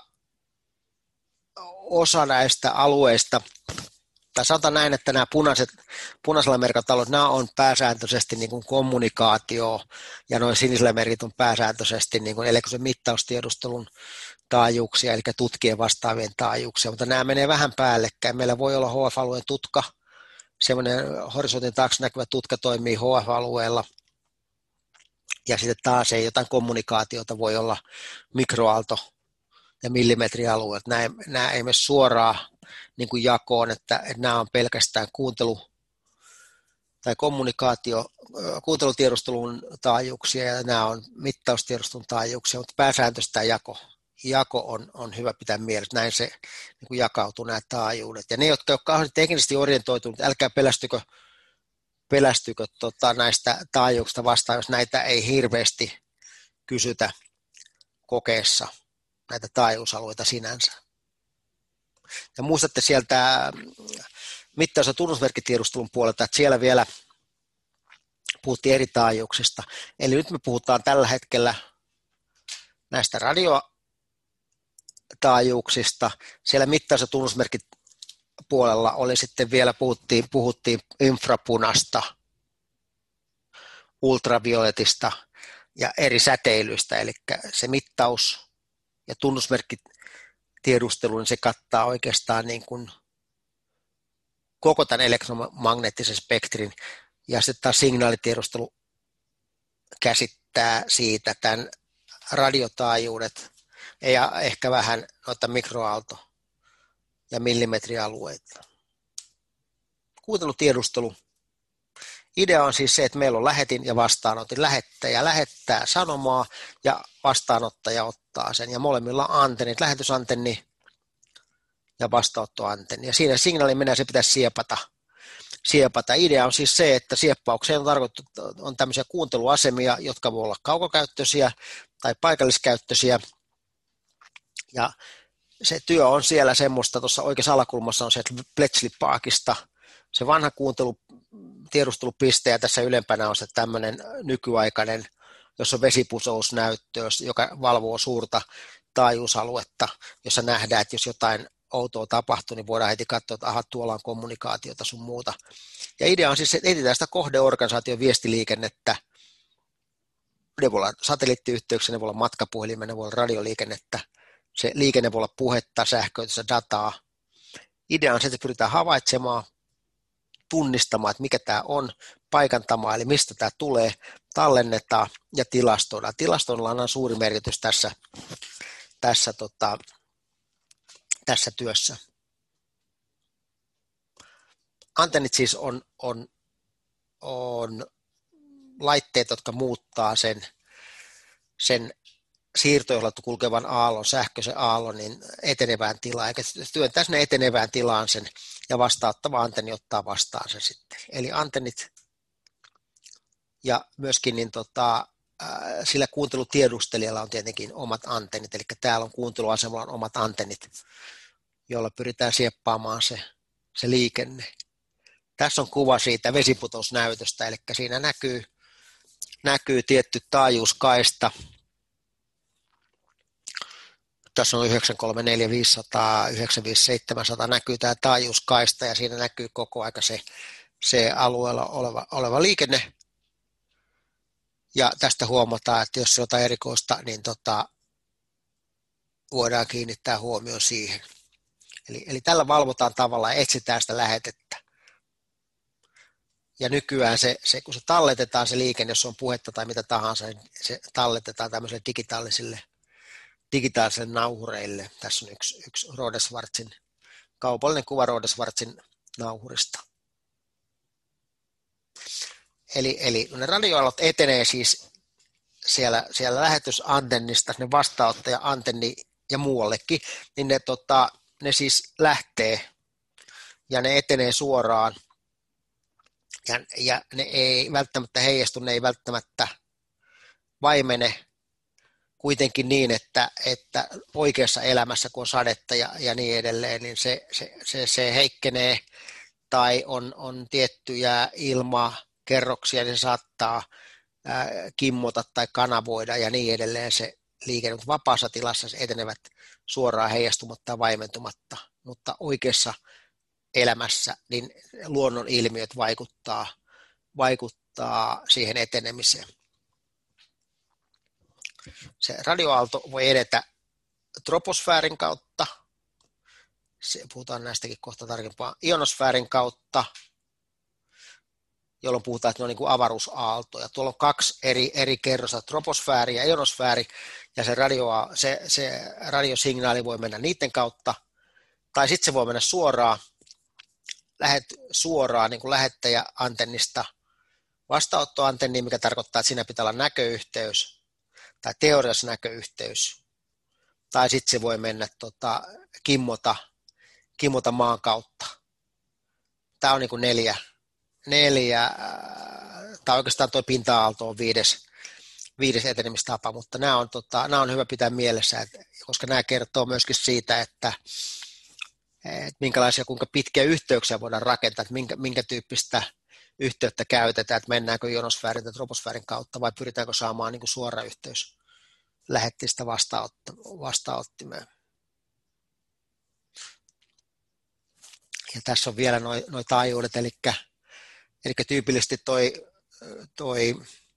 osa näistä alueista, tai sanotaan näin, että nämä punaiset, punaisella merkatut alueet, nämä on pääsääntöisesti niin kuin kommunikaatio, ja noin sinisellä merkit on pääsääntöisesti niin kuin elektronisen mittaustiedustelun taajuuksia, eli tutkien vastaavien taajuuksia, mutta nämä menee vähän päällekkäin. Meillä voi olla H F-alueen tutka, semmoinen horisontin taakse näkyvä tutka toimii H F-alueella, ja sitten taas ei jotain kommunikaatiota voi olla mikroaalto- ja millimetrialueet. Nämä, nämä ei mene suoraan niin kuin jakoon, että, että nämä on pelkästään kuuntelu- tai kommunikaatio, kuuntelutiedustelun taajuuksia, ja nämä on mittaustiedustelun taajuuksia, mutta pääsääntöisesti tämä jako, jako on, on hyvä pitää mielessä. Näin se niin kuin jakautuu nämä taajuudet. Ja ne, jotka ovat kauheasti teknisesti orientoituneet, älkää pelästykö, pelästykö tota, näistä taajuuksista vastaan, jos näitä ei hirveästi kysytä kokeessa, näitä taajuusalueita sinänsä. Ja muistatte sieltä mittaus- ja tunnusmerkkitiedustelun puolelta, että siellä vielä puhuttiin eri taajuuksista. Eli nyt me puhutaan tällä hetkellä näistä radiotaajuuksista. Siellä mittaus- ja tunnusmerkkipuolella oli sitten vielä, puhuttiin, puhuttiin infrapunasta, ultravioletista ja eri säteilyistä. Eli se mittaus- ja tunnusmerkkitiedustelu, niin se kattaa oikeastaan niin kuin koko tämän elektromagneettisen spektrin, ja sitten taas signaalitiedustelu käsittää siitä tämän radiotaajuudet ja ehkä vähän noita mikroaalto- ja millimetrialueita. Kuuntelutiedustelu. Idea on siis se, että meillä on lähetin ja vastaanotin. Lähettäjä lähettää sanomaa ja vastaanottaja ottaa sen, ja molemmilla on antennit, lähetysantenni ja vastaanottoantenni. Ja siinä signaali menee, se pitäisi siepata. siepata. Idea on siis se, että sieppaukseen on tarkoitettu, on tämmöisiä kuunteluasemia, jotka voi olla kaukokäyttöisiä tai paikalliskäyttöisiä. Ja se työ on siellä semmoista, tuossa oikeassa alakulmassa on se Bletchley Parkista, se vanha kuuntelu, tiedustelupiste, ja tässä ylempänä on se tämmöinen nykyaikainen, jossa on vesipusousnäyttö, joka valvoo suurta taajuusaluetta, jossa nähdään, että jos jotain outoa tapahtuu, niin voidaan heti katsoa, että aha, tuolla on kommunikaatiota sun muuta. Ja idea on siis, että etsitään sitä kohdeorganisaation viestiliikennettä. Ne voi olla satelliittiyhteyksiä, ne voi olla matkapuhelimia, ne voi olla radioliikennettä. Se liikenne voi olla puhetta, sähköistä dataa. Idea on se, että pyritään havaitsemaan, tunnistamaan, että mikä tämä on, paikantamaan, eli mistä tämä tulee, tallennetaan ja tilastoidaan. Tilastoinnilla on suuri merkitys tässä, tässä, tota, tässä työssä. Antennit siis on, on, on laitteet, jotka muuttaa sen, sen siirtojohdolta kulkevan aallon, sähköisen aallon, niin etenevään tilaan, eikä työntää sinne etenevään tilaan sen, ja vastaanottava antenni ottaa vastaan sen sitten. Eli antennit ja myöskin niin tota, sillä kuuntelutiedustelijalla on tietenkin omat antennit, eli täällä on kuunteluasemalla on omat antennit, joilla pyritään sieppaamaan se, se liikenne. Tässä on kuva siitä vesiputousnäytöstä, eli siinä näkyy, näkyy tietty taajuuskaista, tässä on yhdeksän kolme neljä viisisataa, yhdeksän viisi seitsemänsataa näkyy tämä taajuuskaista ja siinä näkyy koko aika se, se alueella oleva, oleva liikenne. Ja tästä huomataan, että jos se on jotain erikoista, niin tota, voidaan kiinnittää huomioon siihen. Eli, eli tällä valvotaan tavallaan ja etsitään sitä lähetettä. Ja nykyään se, se, kun se talletetaan se liikenne, jos on puhetta tai mitä tahansa, niin se talletetaan tämmöiselle digitaalisille, digitaalisille nauhureille. Tässä on yksi, yksi Rode Schwarzin, kaupallinen kuva Rode Schwarzin nauhurista. Eli, eli ne radioaallot etenee siis siellä, siellä lähetysantennista, ne vastaanottaja-antenni ja muuallekin, niin ne, tota, ne siis lähtee ja ne etenee suoraan ja, ja ne ei välttämättä heijastu, ne ei välttämättä vaimene kuitenkin niin, että, että oikeassa elämässä, kun on sadetta ja, ja niin edelleen, niin se, se, se, se heikkenee tai on, on tiettyjä ilmakerroksia, niin se saattaa ää, kimmota tai kanavoida ja niin edelleen se liikenne, mutta vapaassa tilassa se etenevät suoraan heijastumatta ja vaimentumatta, mutta oikeassa elämässä niin luonnon ilmiöt vaikuttaa, vaikuttaa siihen etenemiseen. Se radioaalto voi edetä troposfäärin kautta, se, puhutaan näistäkin kohta tarkempaa, ionosfäärin kautta, jolloin puhutaan, että ne on niin kuin avaruusaaltoja. Tuolla on kaksi eri, eri kerrosta, troposfääri ja ionosfääri, ja se, radio, se, se radiosignaali voi mennä niiden kautta, tai sitten se voi mennä suoraan, lähet, suoraan niin kuin lähettäjäantennista vastaanottoantenniin, mikä tarkoittaa, että siinä pitää olla näköyhteys, tai teoriassa näköyhteys, tai sitten se voi mennä tota, kimmota, kimmota maan kautta. Tämä on niin kuin neljä, neljä tai oikeastaan tuo pinta-aalto on viides, viides etenemistapa, mutta nämä on, tota, nämä on hyvä pitää mielessä, että, koska nämä kertoo myöskin siitä, että, että minkälaisia, kuinka pitkiä yhteyksiä voidaan rakentaa, että minkä, minkä tyyppistä yhteyttä käytetään, että mennäänkö ionosfäärin tai troposfäärin kautta vai pyritäänkö saamaan niin kuin suora yhteys lähettistä vastaanottimeen. Ja tässä on vielä nuo noi taajuudet, eli, eli tyypillisesti toi, toi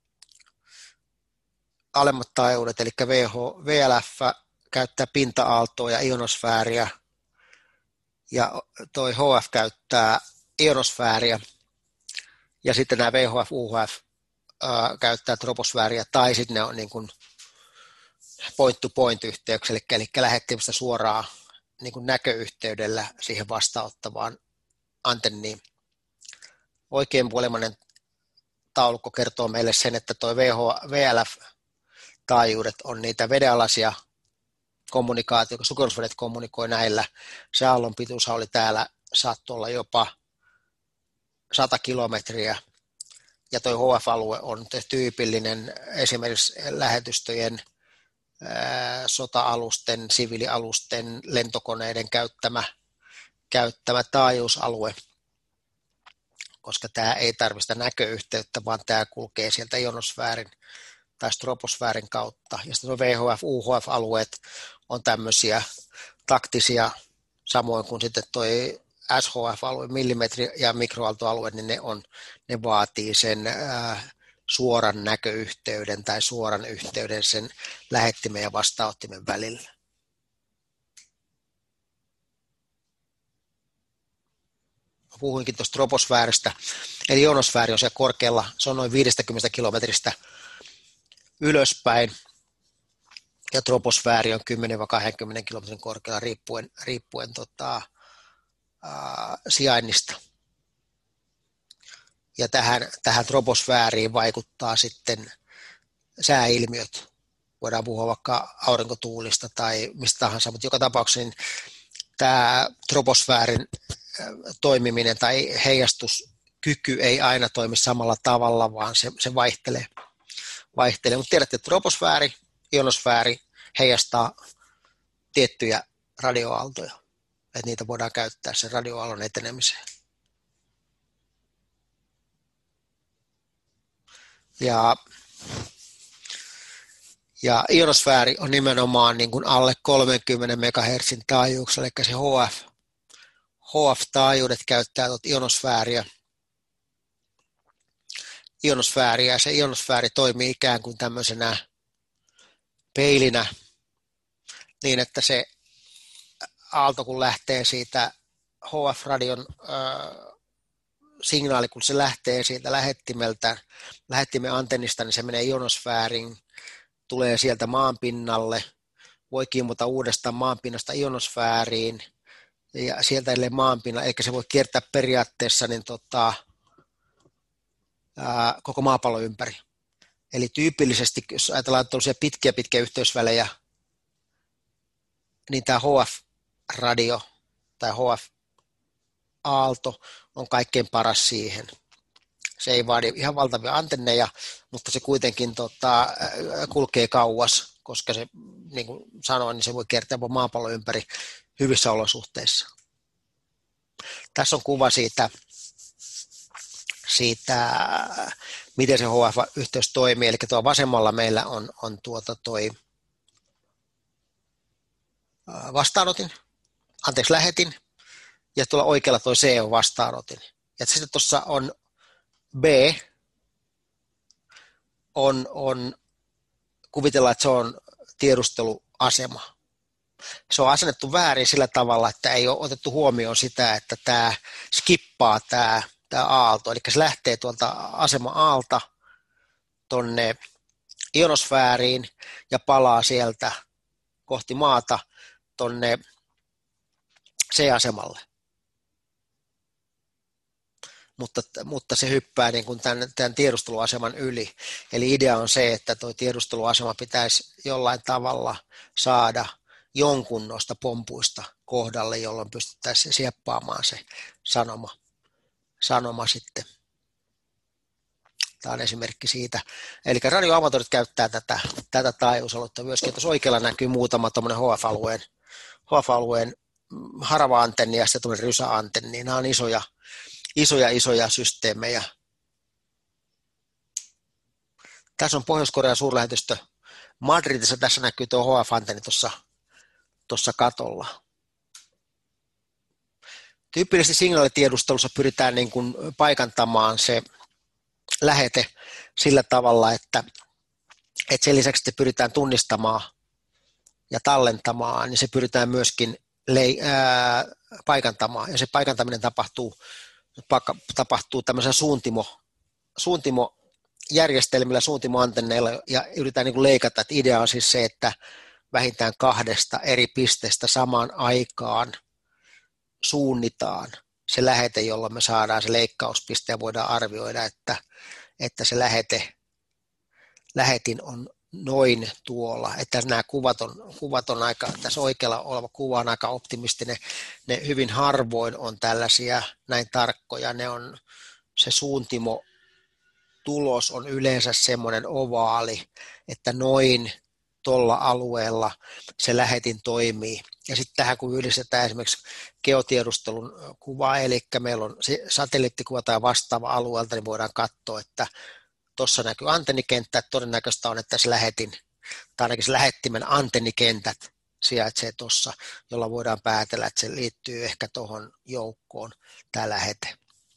alemmat taajuudet, eli V L F käyttää pinta-aaltoa ja ionosfääriä, ja toi H F käyttää ionosfääriä, ja sitten nämä V H F, U H F ää, käyttää troposfääriä, tai sitten ne on niin kuin point-to-point-yhteyksiä, eli, eli lähettimistä suoraan niin kuin näköyhteydellä siihen vastaanottavaan antenniin. Oikeanpuolimmainen taulukko kertoo meille sen, että tuo V L F-taajuudet on niitä vedenalaisia kommunikaatioita, sukellusvedet kommunikoi näillä. Se aallon pituus oli täällä, saattoi olla jopa sata kilometriä, ja tuo H F-alue on tyypillinen esimerkiksi lähetystöjen, ää, sota-alusten, siviilialusten, lentokoneiden käyttämä, käyttämä taajuusalue, koska tämä ei tarvitse näköyhteyttä, vaan tämä kulkee sieltä ionosfäärin tai troposfäärin kautta. Ja sitten V H F, U H F-alueet on tämmöisiä taktisia, samoin kuin sitten tuo S H F-alue, millimetri- ja mikroaaltoalue, niin ne, on, ne vaatii sen ää, suoran näköyhteyden tai suoran yhteyden sen lähettimen ja vastaanottimen välillä. Puhuinkin tuosta troposfääristä, eli ionosfääri on siellä korkealla, se on noin viisikymmentä kilometristä ylöspäin, ja troposfääri on kymmenen kaksikymmentä kilometrin korkealla riippuen, riippuen tota, ää, sijainnista. Ja tähän, tähän troposfääriin vaikuttaa sitten sääilmiöt. Voidaan puhua vaikka aurinkotuulista tai mistä tahansa, mutta joka tapauksessa niin tämä troposfäärin toimiminen tai heijastuskyky ei aina toimi samalla tavalla, vaan se, se vaihtelee. vaihtelee. Mutta tiedätte, että troposfääri, ionosfääri heijastaa tiettyjä radioaaltoja, että niitä voidaan käyttää sen radioaallon etenemiseen. Ja, Ja ionosfääri on nimenomaan niin kuin alle kolmekymmentä megahertsin taajuuksella, eli se H F, H F-taajuudet käyttää tuota ionosfääriä. ionosfääriä, ja se ionosfääri toimii ikään kuin tämmöisenä peilinä niin, että se aalto kun lähtee siitä H F-radion äh, signaali, kun se lähtee siitä lähettimeltä, lähettimen antennista, niin se menee ionosfääriin, tulee sieltä maanpinnalle, voi kimmuta uudestaan maanpinnasta ionosfääriin ja sieltä edelleen maanpinnalle, eikä se voi kiertää periaatteessa niin tota, ää, koko maapallon ympäri. Eli tyypillisesti, jos ajatellaan tuollaisia pitkiä pitkiä yhteysvälejä, niin tämä H F-radio tai H F-aalto on kaikkein paras siihen. Se ei vaadi ihan valtavia antenneja, mutta se kuitenkin tota, kulkee kauas, koska se, niin kuin sanoin, niin se voi kiertää maapallon ympäri hyvissä olosuhteissa. Tässä on kuva siitä, siitä miten se H F-yhteys toimii. Eli tuo vasemmalla meillä on, on tuota toi vastaanotin, anteeksi lähetin, ja tuolla oikealla tuo C on vastaanotin. Ja sitten tuossa on B, on, on, kuvitellaan, että se on tiedusteluasema. Se on asennettu väärin sillä tavalla, että ei ole otettu huomioon sitä, että tämä skippaa tämä, tämä aalto, eli se lähtee tuolta asema-aalta tuonne ionosfääriin ja palaa sieltä kohti maata tuonne C-asemalle. Mutta, mutta se hyppää niin kuin tämän, tämän tiedusteluaseman yli. Eli idea on se, että tuo tiedusteluasema pitäisi jollain tavalla saada jonkun noista pompuista kohdalle, jolloin pystyttäisiin sieppaamaan se sanoma, sanoma sitten. Tämä on esimerkki siitä. Eli radioamatorit käyttää tätä, tätä taajuusaluetta myöskin. Tuossa oikealla näkyy muutama H F-alueen, H F-alueen harava-antenni ja sitten rysäantenni. Nämä on isoja, isoja, isoja systeemejä. Tässä on Pohjois-Korean suurlähetystö Madridissa. Tässä näkyy tuo H F-antenni tuossa, tuossa katolla. Tyypillisesti signaalitiedustelussa pyritään niin kuin paikantamaan se lähete sillä tavalla, että, että sen lisäksi että pyritään tunnistamaan ja tallentamaan, niin se pyritään myöskin lei, ää, paikantamaan. Ja se paikantaminen tapahtuu, tapahtuu tämmöisellä suuntimo, suuntimojärjestelmillä, suuntimoantenneilla, ja yritetään niin kuin leikata. Että idea on siis se, että vähintään kahdesta eri pisteestä samaan aikaan suunnitaan se lähete, jolloin me saadaan se leikkauspiste ja voidaan arvioida, että, että se lähete, lähetin on noin tuolla, että nämä kuvat on, kuvat on aika, tässä oikealla oleva kuva on aika optimistinen, ne hyvin harvoin on tällaisia näin tarkkoja, ne on, se suuntimo tulos on yleensä semmoinen ovaali, että noin tuolla alueella se lähetin toimii. Ja sitten tähän kun yhdistetään esimerkiksi geotiedustelun kuva, eli meillä on satelliittikuva tai vastaava alueelta, niin voidaan katsoa, että tuossa näkyy antennikenttä, että todennäköistä on, että se lähetin, tai ainakin se lähettimen antennikentät sijaitsee tuossa, jolla voidaan päätellä, että se liittyy ehkä tuohon joukkoon, tämä lähete.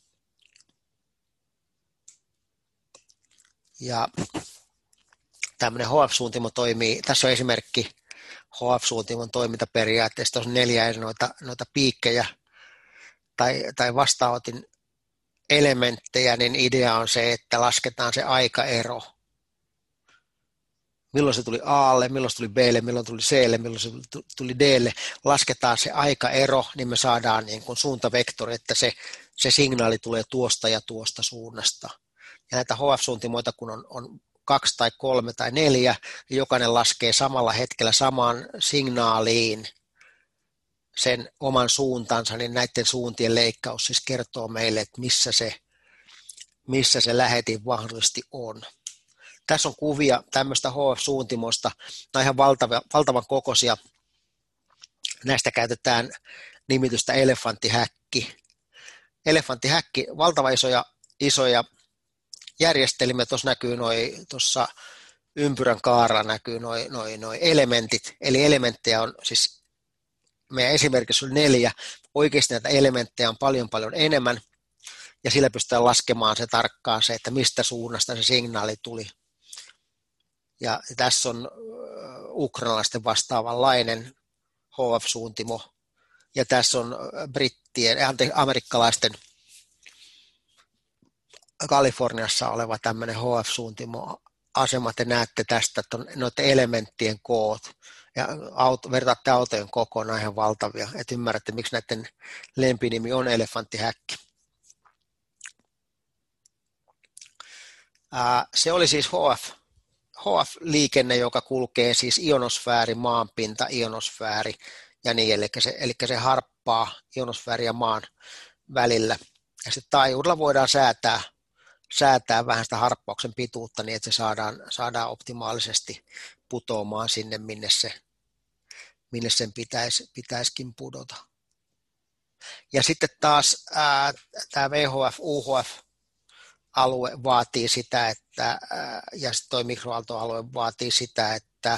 Ja tämmöinen H F-suuntimo toimii, tässä on esimerkki H F-suuntimon toimintaperiaatteesta, on neljä eri noita, noita piikkejä tai, tai vastaanotin elementtejä, niin idea on se, että lasketaan se aikaero. Milloin se tuli A:lle, milloin se tuli B:lle, milloin tuli C:lle, milloin se tuli D:lle. Lasketaan se aikaero, niin me saadaan niin kuin suuntavektori, että se, se signaali tulee tuosta ja tuosta suunnasta. Ja näitä H F-suuntimoita, kun on, on kaksi tai kolme tai neljä, ja jokainen laskee samalla hetkellä samaan signaaliin sen oman suuntansa, niin näiden suuntien leikkaus siis kertoo meille, että missä se, missä se lähetin mahdollisesti on. Tässä on kuvia tämmöistä H F-suuntimosta, nämä on ihan valtava, valtavan kokoisia. Näistä käytetään nimitystä elefanttihäkki. Elefanttihäkki, valtava isoja, isoja järjestelmiä, tuossa näkyy noi, tuossa ympyrän kaarella näkyy noin noi, noi elementit, eli elementtejä on siis, meidän esimerkissä on neljä, oikeasti näitä elementtejä on paljon paljon enemmän, ja sillä pystytään laskemaan se tarkkaan se, että mistä suunnasta se signaali tuli. Ja tässä on ukrainalaisten vastaavanlainen H F-suuntimo, ja tässä on brittien, amerikkalaisten Kaliforniassa oleva tämmöinen H F-suuntimo asema, te näette tästä, että on noiden elementtien koot, ja auto, vertaatte autojen kokoon, ihan valtavia, että ymmärrätte, miksi näiden lempinimi on elefanttihäkki. Ää, se oli siis H F, H F-liikenne, joka kulkee siis ionosfääri, maanpinta, ionosfääri ja niin, eli se, eli se harppaa ionosfääri ja maan välillä. Ja sitten taajuudella voidaan säätää, säätää vähän sitä harppauksen pituutta niin, että se saadaan, saadaan optimaalisesti putoamaan sinne, minne, se, minne sen pitäisi, pitäisikin pudota. Ja sitten taas tämä V H F, U H F-alue vaatii sitä, että, ää, ja sitten tuo mikroaaltoalue vaatii sitä, että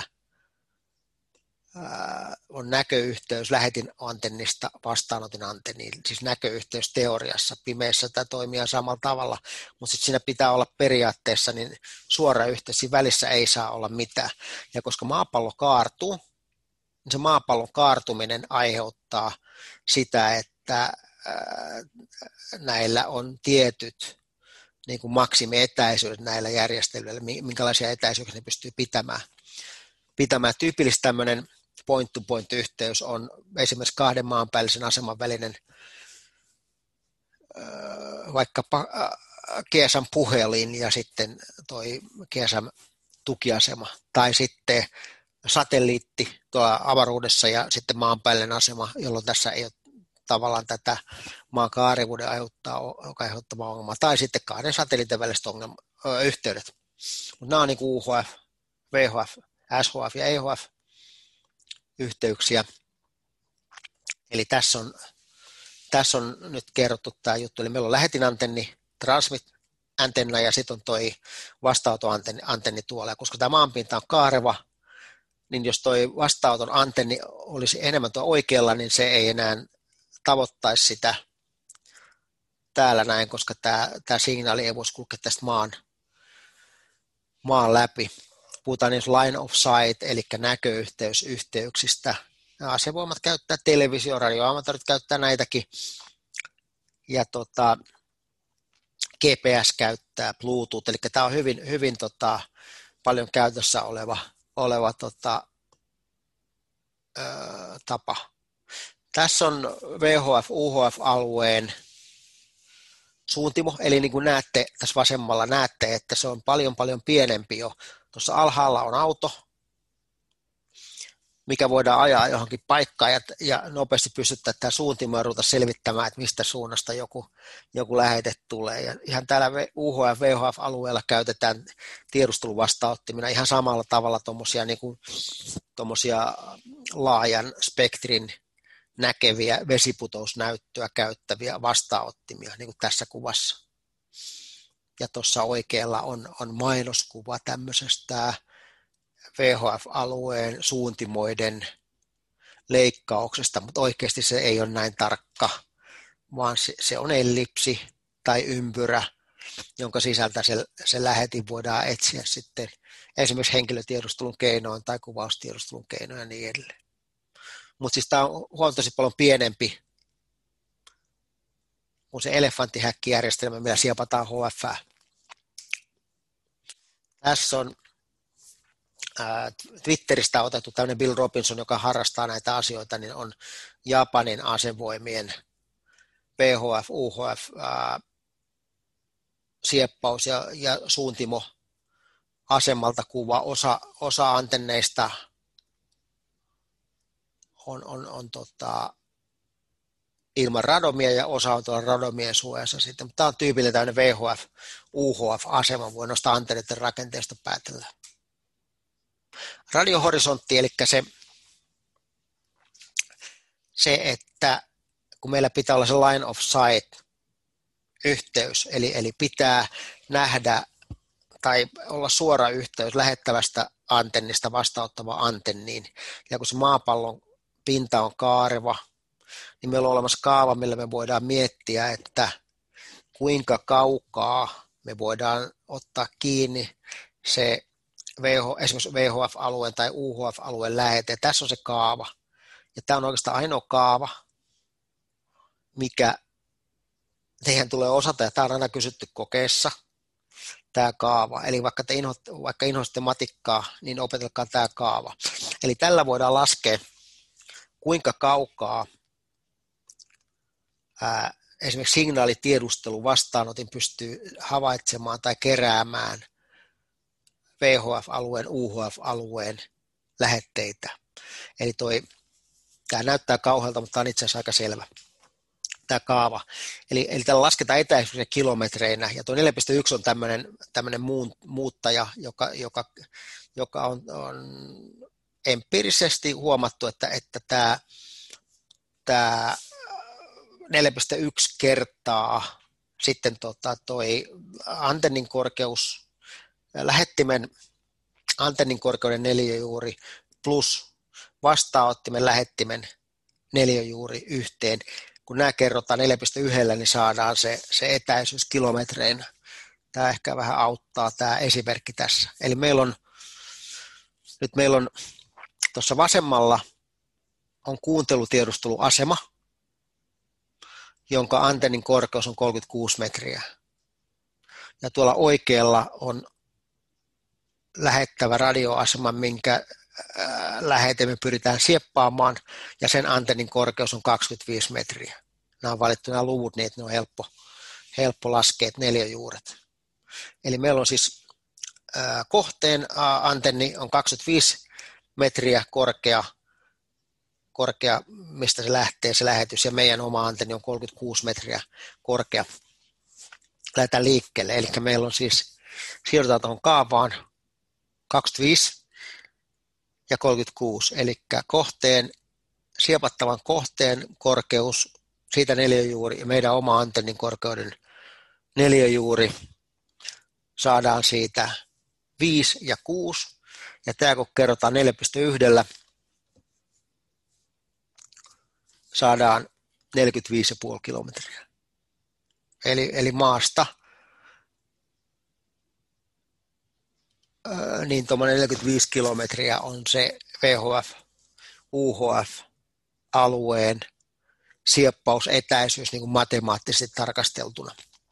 ää, on näköyhteys lähetin antennista vastaanotin antenniin, siis näköyhteys teoriassa, pimeässä tämä toimii samalla tavalla, mutta sitten siinä pitää olla periaatteessa niin suora yhteys, siinä välissä ei saa olla mitään, ja koska maapallo kaartuu, niin se maapallon kaartuminen aiheuttaa sitä, että ää, näillä on tietyt niin kuin maksimietäisyydet näillä järjestelyillä, minkälaisia etäisyyksiä ne pystyy pitämään. pitämään. Tyypillisesti tämmöinen point-to-point-yhteys on esimerkiksi kahden maanpäällisen aseman välinen vaikkapa G S M-puhelin ja sitten toi G S M-tukiasema, tai sitten satelliitti tuolla avaruudessa ja sitten maanpäällinen asema, jolloin tässä ei ole tavallaan tätä maan kaarivuuden aiheuttamaa ongelmaa, tai sitten kahden satelliitin väliset ongelma, ö, yhteydet. Mutta nämä on niin kuin U H F, V H F, S H F ja E H F yhteyksiä. Eli tässä on, tässä on nyt kerrottu tämä juttu, eli meillä on lähetinantenni, transmit-antenna ja sitten on tuo vastaanotoantenni tuolla. Ja koska tämä maanpinta on kaareva, niin jos tuo vastaanoton antenni olisi enemmän tuo oikealla, niin se ei enää tavoittaisi sitä täällä näin, koska tämä, tämä signaali ei voisi kulkea tästä maan, maan läpi. Puhutaan niin line of sight, eli näköyhteysyhteyksistä. Asevoimat käyttää televisio, radioamatöörit käyttää näitäkin. Ja tota, G P S käyttää Bluetooth, eli tämä on hyvin, hyvin tota, paljon käytössä oleva, oleva tota, ö, tapa. Tässä on V H F, U H F-alueen suuntimo, eli niin kuin näette tässä vasemmalla, näette, että se on paljon paljon pienempi jo. Tuossa alhaalla on auto, mikä voidaan ajaa johonkin paikkaan ja, ja nopeasti pystyttää tämä suuntimo ja ruveta selvittämään, että mistä suunnasta joku, joku lähete tulee. Ja ihan täällä U H F, V H F-alueella käytetään tiedusteluvastaanottimina ihan samalla tavalla tuommoisia niin kuin, laajan spektrin näkeviä vesiputousnäyttöä käyttäviä vastaanottimia, niin kuin tässä kuvassa. Ja tuossa oikealla on, on mainoskuva tämmöisestä V H F-alueen suuntimoiden leikkauksesta, mutta oikeasti se ei ole näin tarkka, vaan se, se on ellipsi tai ympyrä, jonka sisältä se, se lähetin voidaan etsiä sitten esimerkiksi henkilötiedustelun keinoin tai kuvaustiedustelun keinoin ja niin edelleen. Mutta siis tämä on huomattavasti paljon pienempi kuin se elefanttihäkkijärjestelmä, millä siepataan H F. Tässä on ää, Twitteristä otettu tämmöinen Bill Robinson, joka harrastaa näitä asioita, niin on Japanin asevoimien V H F, U H F ää, sieppaus ja, ja suuntimo asemalta kuva. Osa, osa antenneista on, on, on tota, ilman radomia ja osa on tuolla radomien suojassa sitten. Mutta tämä on tyypillinen tämmöinen V H F, U H F-asema, voi noista antenneiden rakenteesta päätellä. Radiohorisontti, eli se, se, että kun meillä pitää olla se line of sight yhteys, eli, eli pitää nähdä tai olla suora yhteys lähettävästä antennista vastaanottavaan antenniin. Ja kun se maapallon pinta on kaareva, niin meillä on olemassa kaava, millä me voidaan miettiä, että kuinka kaukaa me voidaan ottaa kiinni se V H, esimerkiksi V H F-alueen tai U H F-alueen lähete. Tässä on se kaava. Ja tämä on oikeastaan ainoa kaava, mikä teidän tulee osata, ja tämä on aina kysytty kokeessa, tämä kaava. Eli vaikka te inhoitte, vaikka inhoisitte matikkaa, niin opetelkaa tämä kaava. Eli tällä voidaan laskea, kuinka kaukaa ää, esimerkiksi signaalitiedustelu vastaanotin pystyy havaitsemaan tai keräämään V H F-alueen, U H F-alueen lähetteitä. Eli toi, tämä näyttää kauhealta, mutta tämä on itse asiassa aika selvä, tämä kaava. Eli, eli tällä lasketaan etäisyyden kilometreinä, ja tuo neljä pilkku yksi on tämmöinen, tämmöinen muun, muuttaja, joka, joka, joka on, on empiirisesti huomattu, että, että tämä, tämä neljä pilkku yksi kertaa sitten tota toi antennin korkeus, lähettimen antennin korkeuden neliöjuuri plus vastaanottimen lähettimen neliöjuuri yhteen. Kun nämä kerrotaan neljä pilkku yksi, niin saadaan se, se etäisyys kilometreinä. Tämä ehkä vähän auttaa tämä esimerkki tässä. Eli meillä on, nyt meillä on tuossa vasemmalla on kuuntelutiedusteluasema, jonka antennin korkeus on kolmekymmentäkuusi metriä. Ja tuolla oikealla on lähettävä radioasema, minkä lähete me pyritään sieppaamaan, ja sen antennin korkeus on kaksikymmentäviisi metriä. Nämä on valittu nämä luvut niin, että ne on helppo, helppo laskea neliöjuuret. Eli meillä on siis ää, kohteen ää, antenni on kaksikymmentäviisi metriä korkea, korkea, mistä se lähtee se lähetys, ja meidän oma antenni on kolmekymmentäkuusi metriä korkea. Lähdetään liikkeelle, eli meillä on siis, siirrytään tuohon kaavaan, kaksikymmentäviisi ja kolmekymmentäkuusi, eli kohteen, siepattavan kohteen korkeus, siitä neliöjuuri, ja meidän oma antennin korkeuden neliöjuuri, saadaan siitä viisi ja kuusi, ja tämä kun kerrotaan neljä pilkku yksi, saadaan neljäkymmentäviisi pilkku viisi kilometriä. Eli, eli maasta niin tuommoinen neljäkymmentäviisi kilometriä on se V H F, U H F-alueen sieppausetäisyys niin kuin matemaattisesti tarkasteltuna.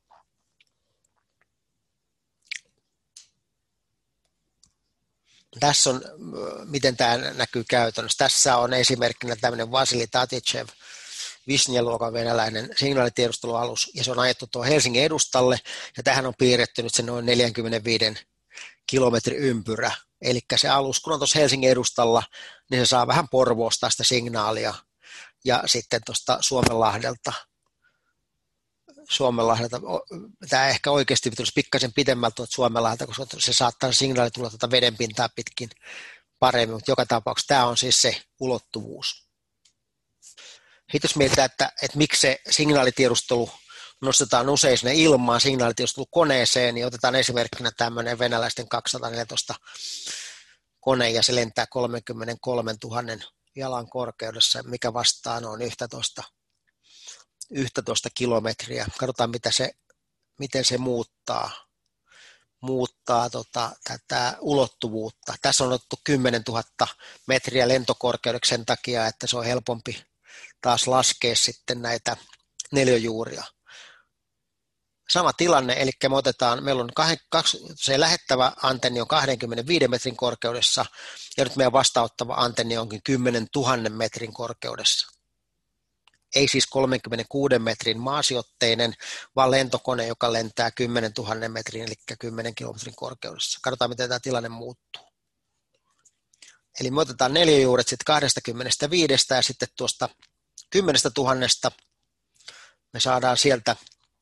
Tässä on, miten tämä näkyy käytännössä. Tässä on esimerkkinä tämmöinen Vasili Tatichev, Vishnja-luokan venäläinen signaalitiedustelualus, ja se on ajettu tuon Helsingin edustalle, ja tähän on piirretty nyt se noin neljäkymmentäviisi kilometri ympyrä. Eli se alus, kun on tuossa Helsingin edustalla, niin se saa vähän Porvoosta sitä signaalia, ja sitten tuosta Suomenlahdelta, Suomenlahdelta, tämä ehkä oikeasti tulisi pikkasen pidemmältä tuolta Suomenlahdelta, koska se saattaa se signaali tulla tuota vedenpintaa pitkin paremmin, mutta joka tapauksessa tämä on siis se ulottuvuus. Sitten jos mietitään, että, että miksi se signaalitiedustelu nostetaan usein sinne ilmaan signaalitiedustelukoneeseen, niin otetaan esimerkkinä tämmöinen venäläisten kaksisataaneljätoista kone, ja se lentää kolmekymmentäkolmetuhatta jalan korkeudessa, mikä vastaa noin yksitoista, yksitoista kilometriä. Katsotaan, mitä se, miten se muuttaa, muuttaa tota, tätä ulottuvuutta. Tässä on otettu kymmenentuhatta metriä lentokorkeudeksi sen takia, että se on helpompi taas laskea sitten näitä neliöjuuria. Sama tilanne, eli me otetaan, meillä on kaksi, se lähettävä antenni on kaksikymmentäviisi metrin korkeudessa, ja nyt meidän vastaanottava antenni onkin kymmenentuhatta metrin korkeudessa. Ei siis kolmekymmentäkuusi metrin maasijoitteinen, vaan lentokone, joka lentää kymmenentuhatta metrin, eli kymmenen kilometrin korkeudessa. Katsotaan, miten tämä tilanne muuttuu. Eli me otetaan neliöjuuret sitten kaksikymmentäviisi, ja sitten tuosta kymmenentuhatta me saadaan sieltä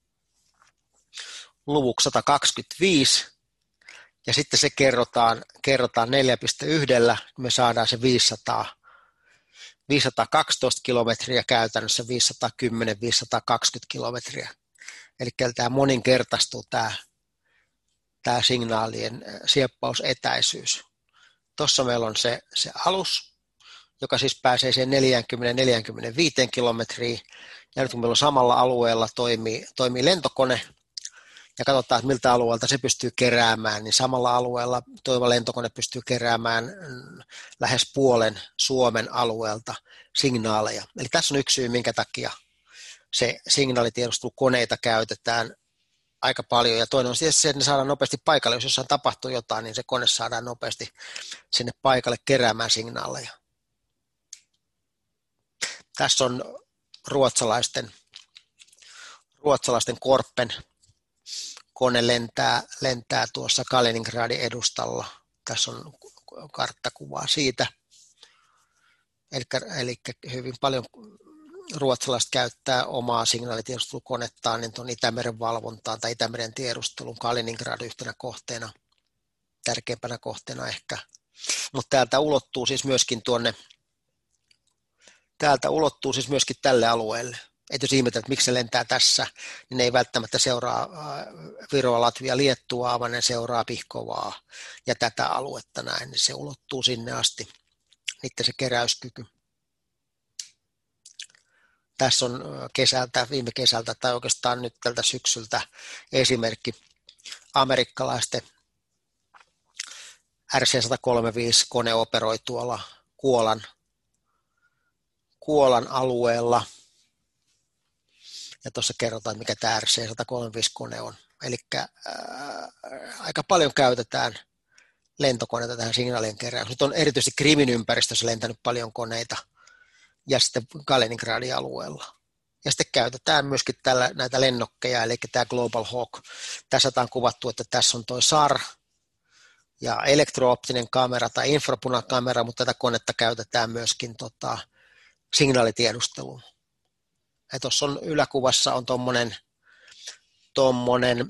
luvuksi sata kaksikymmentäviisi, ja sitten se kerrotaan, kerrotaan neljä pilkku yksi, me saadaan se viisisataa, viisisataakaksitoista kilometriä käytännössä, viisisataakymmenen viisisataakaksikymmentä kilometriä. Eli tämä moninkertaistuu tämä, tämä signaalien sieppausetäisyys. Tuossa meillä on se, se alus, joka siis pääsee siihen neljäkymmentä neljäkymmentäviisi kilometriä, ja nyt kun meillä on samalla alueella toimii, toimii lentokone, ja katsotaan, että miltä alueelta se pystyy keräämään, niin samalla alueella toimiva lentokone pystyy keräämään lähes puolen Suomen alueelta signaaleja. Eli tässä on yksi syy, minkä takia se signaalitiedustelukoneita käytetään aika paljon, ja toinen on tietysti se, että ne saadaan nopeasti paikalle. Jos jossain tapahtuu jotain, niin se kone saadaan nopeasti sinne paikalle keräämään signaaleja. Tässä on ruotsalaisten, ruotsalaisten Korpen kone lentää, lentää tuossa Kaliningradin edustalla. Tässä on karttakuvaa siitä. Eli, eli hyvin paljon ruotsalaiset käyttää omaa signaalitiedustelukonettaan niin tuon Itämeren valvontaan tai Itämeren tiedustelun Kaliningrad yhtenä kohteena, tärkeimpänä kohteena ehkä. Mutta täältä ulottuu siis myöskin tuonne, täältä ulottuu siis myöskin tälle alueelle. Et jos ihmetellä, että miksi se lentää tässä, niin ne ei välttämättä seuraa Viroa, Latvia, Liettua, vaan ne seuraa Pihkovaa ja tätä aluetta näin, niin se ulottuu sinne asti, niiden se keräyskyky. Tässä on kesältä, viime kesältä tai oikeastaan nyt tältä syksyltä esimerkki amerikkalaisten R C sata kolmekymmentäviisi kone operoi tuolla Kuolan, Kuolan alueella. Ja tuossa kerrotaan, mikä tämä R C sata kolmekymmentäviisi kone on. Eli aika paljon käytetään lentokoneita tähän signaalien keräykseen. Nyt on erityisesti Krimin ympäristössä lentänyt paljon koneita ja sitten Kaliningradin alueella. Ja sitten käytetään myöskin tällä, näitä lennokkeja, eli tämä Global Hawk. Tässä on kuvattu, että tässä on tuo S A R ja elektrooptinen kamera tai infrapunakamera, mutta tätä konetta käytetään myöskin tota, signaalitiedusteluun. Ja tuossa on yläkuvassa on tuommoinen tommonen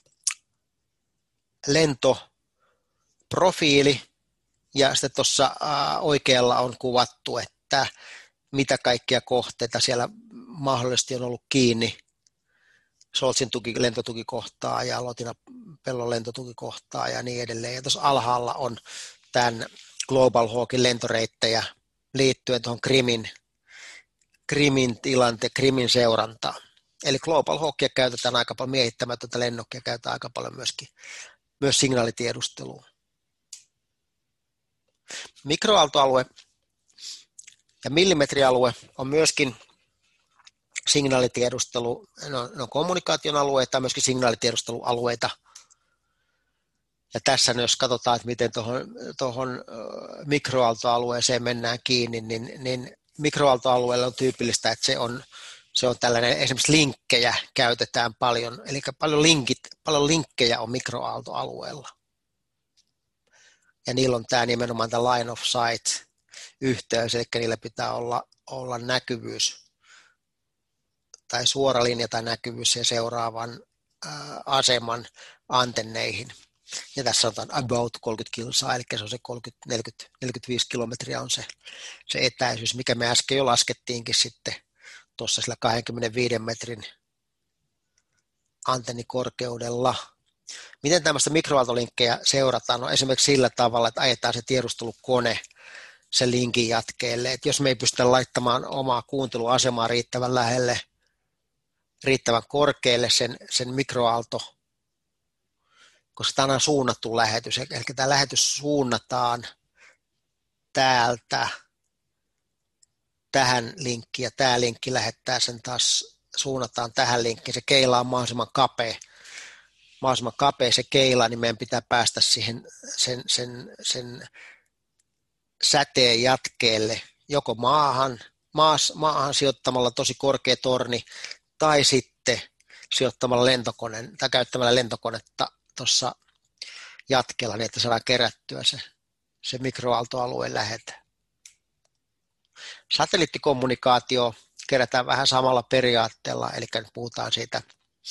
lentoprofiili, ja sitten tuossa oikealla on kuvattu, että mitä kaikkia kohteita siellä mahdollisesti on ollut kiinni. Soltsin tuki, lentotukikohtaa ja Lotina Pellon lentotukikohtaa ja niin edelleen. Ja tuossa alhaalla on tämän Global Hawkin lentoreittejä liittyen tuohon Krimin, Krimin tilante, Krimin seurantaan. Eli Global Hawkia käytetään aika paljon, miehittämätöntä lennokkia käytetään aika paljon myöskin, myös signaalitiedusteluun. Mikroaaltoalue ja millimetrialue on myöskin signaalitiedustelu, ne on, ne on kommunikaation alueita ja myöskin signaalitiedustelualueita. Ja tässä jos katsotaan, että miten tuohon, tuohon mikroaaltoalueeseen mennään kiinni, niin, niin mikroaaltoalueella on tyypillistä, että se on, se on tällainen, esimerkiksi linkkejä käytetään paljon, eli paljon, linkit, paljon linkkejä on mikroaaltoalueella. Ja niillä on tämä nimenomaan tämä line of sight yhteys, eli niillä pitää olla, olla näkyvyys tai suora linja tai näkyvyys ja seuraavan ää, aseman antenneihin. Ja tässä sanotaan about kolmekymmentä kilsaa, eli se on se kolmekymmentä neljäkymmentä neljäkymmentäviisi kilometriä on se, se etäisyys, mikä me äsken jo laskettiinkin sitten tuossa sillä kaksikymmentäviisi metrin antennikorkeudella. Miten tämmöistä mikroaaltolinkkejä seurataan? No esimerkiksi sillä tavalla, että ajetaan se tiedustelukone sen linkin jatkeelle. Että jos me ei pystytä laittamaan omaa kuunteluasemaa riittävän lähelle, riittävän korkealle sen, sen mikroaalto, koska tämä on suunnattu lähetys. Eli tämä lähetys suunnataan täältä tähän linkkiin ja tämä linkki lähettää sen taas, suunnataan tähän linkkiin. Se keila on mahdollisimman kapea. mahdollisimman kapea se keila, niin meidän pitää päästä siihen sen, sen, sen säteen jatkeelle joko maahan, maas, maahan sijoittamalla tosi korkea torni tai sitten sijoittamalla lentokoneen tai käyttämällä lentokonetta tuossa jatkeella niin, että saadaan kerättyä se, se mikroaaltoalueen lähete. Satelliittikommunikaatio kerätään vähän samalla periaatteella, eli nyt puhutaan siitä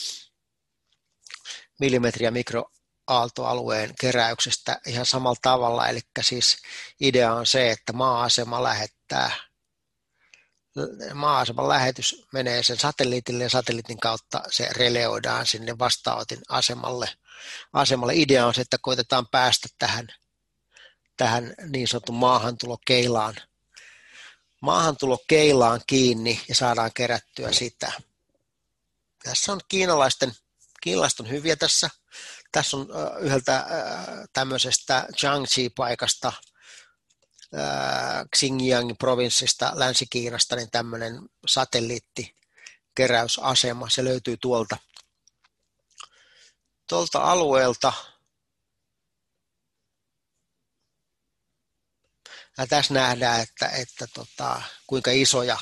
millimetri- ja mikroaaltoalueen keräyksestä ihan samalla tavalla, eli siis idea on se, että maa-asema lähettää maa-aseman lähetys menee sen satelliitille ja satelliitin kautta se releoidaan sinne vastaanotin asemalle. asemalle. Idea on se, että koitetaan päästä tähän, tähän niin sanotun maahantulokeilaan, maahantulokeilaan kiinni ja saadaan kerättyä sitä. Tässä on kiinalaisten, kiinalaiset on hyviä tässä. Tässä on yhdeltä tämmöisestä Jiangxi-paikasta, Xinjiangin provinssista Länsi-Kiinasta, niin tämmöinen satelliittikeräysasema. Se löytyy tuolta, tuolta alueelta. Ja tässä nähdään, että, että tota, kuinka isoja,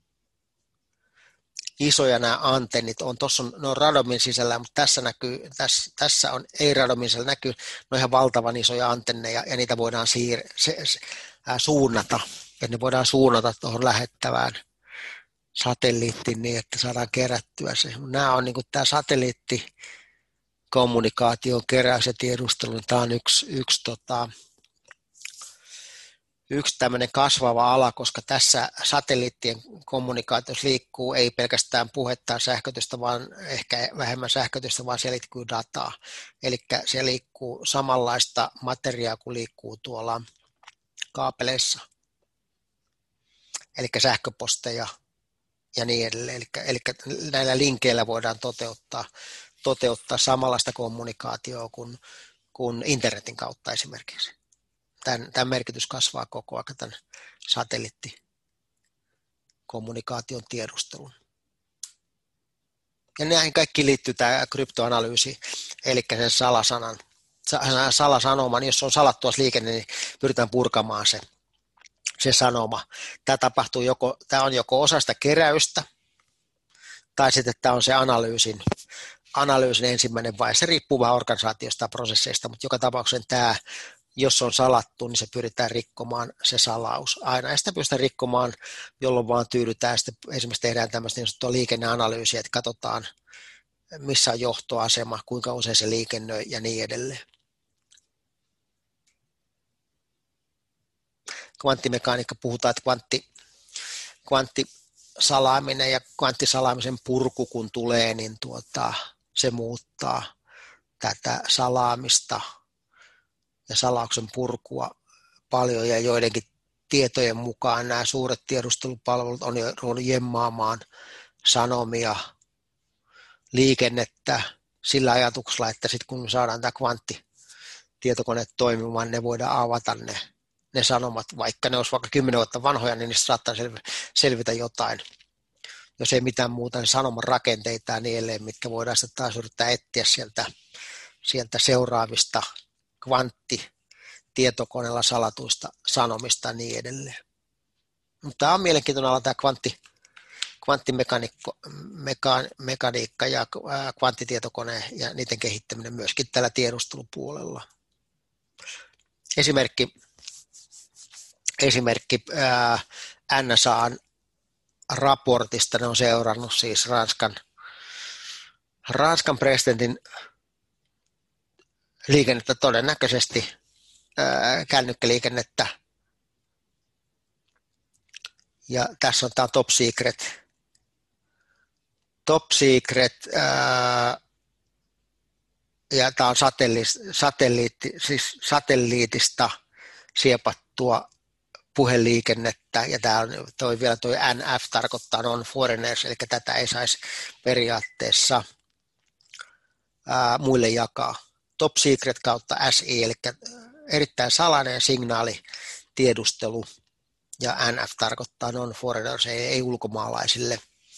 isoja nämä antennit on. Tuossa on, ne on radomin sisällä, mutta tässä, näkyy, tässä, tässä on ei radomin sisällä, näkyy no ihan valtavan isoja antenneja ja niitä voidaan siir, se, se, ää, suunnata. Ja ne voidaan suunnata tuohon lähettävään satelliittiin niin, että saadaan kerättyä se. Nämä on niin kuin tämä satelliittikommunikaation keräys ja tiedustelu. Tämä on yksi, yksi tota, yksi tämmöinen kasvava ala, koska tässä satelliittien kommunikaatiossa liikkuu ei pelkästään puhetta sähkötystä, vaan ehkä vähemmän sähkötystä, vaan siellä liikkuu dataa. Eli siellä liikkuu samanlaista materiaa kuin liikkuu tuolla kaapeleissa, eli sähköposteja ja niin edelleen. Eli, eli näillä linkeillä voidaan toteuttaa, toteuttaa samanlaista kommunikaatioa kuin, kuin internetin kautta esimerkiksi. Tämän, tämän merkitys kasvaa koko ajan tämän satelliittikommunikaation tiedustelun. Ja näihin kaikki liittyy tämä kryptoanalyysi, eli sen salasanan, salasanoman, jos on salattua liikenne, niin pyritään purkamaan se, se sanoma. Tämä, tapahtuu joko, tämä on joko osa sitä keräystä, tai sitten tämä on se analyysin, analyysin ensimmäinen vaihe. Se riippuu vähän organisaatiosta ja prosesseista, mutta joka tapauksessa tämä, jos on salattu, niin se pyritään rikkomaan se salaus aina. Ja sitä pystytään rikkomaan, jolloin vaan tyydytään. Sitten esimerkiksi tehdään tämmöistä niin sanottua liikenneanalyysiä, että katsotaan, missä on johtoasema, kuinka usein se liikennöi ja niin edelleen. Kvanttimekaniikka puhutaan, että kvantti, kvanttisalaaminen ja kvanttisalaamisen purku kun tulee, niin tuota, se muuttaa tätä salaamista ja salauksen purkua paljon, ja joidenkin tietojen mukaan nämä suuret tiedustelupalvelut on jo ruvennut jemmaamaan sanomia, liikennettä sillä ajatuksella, että sitten kun me saadaan tämä kvanttitietokone toimimaan, ne voidaan avata ne, ne sanomat, vaikka ne olisi vaikka kymmenen vuotta vanhoja, niin niistä saattaa selvitä jotain. Jos ei mitään muuta, niin sanoman rakenteita ja niin edelleen, mitkä voidaan sitten taas yrittää etsiä sieltä, sieltä seuraavista kvanttitietokoneella salatuista sanomista ja niin edelleen. Mutta tämä on mielenkiintoinen ala, tämä kvantti, kvanttimekaniikka ja kvanttitietokone ja niiden kehittäminen myöskin tällä tiedustelupuolella. Esimerkki, esimerkki ää, N S A:n raportista, ne on seurannut siis Ranskan, Ranskan presidentin liikennettä, todennäköisesti ää, kännykkäliikennettä. Ja tässä on tämä top secret, top secret ää, ja tämä on satelliitti, satelliitti, siis satelliitista siepattua puheliikennettä, ja tämä on, toi vielä tuo N F tarkoittaa non-foreigners, eli tätä ei saisi periaatteessa ää, muille jakaa. Top secret kautta S I, eli erittäin salainen signaali tiedustelu, ja N F tarkoittaa non-foreigners, ei, ei ulkomaalaisille.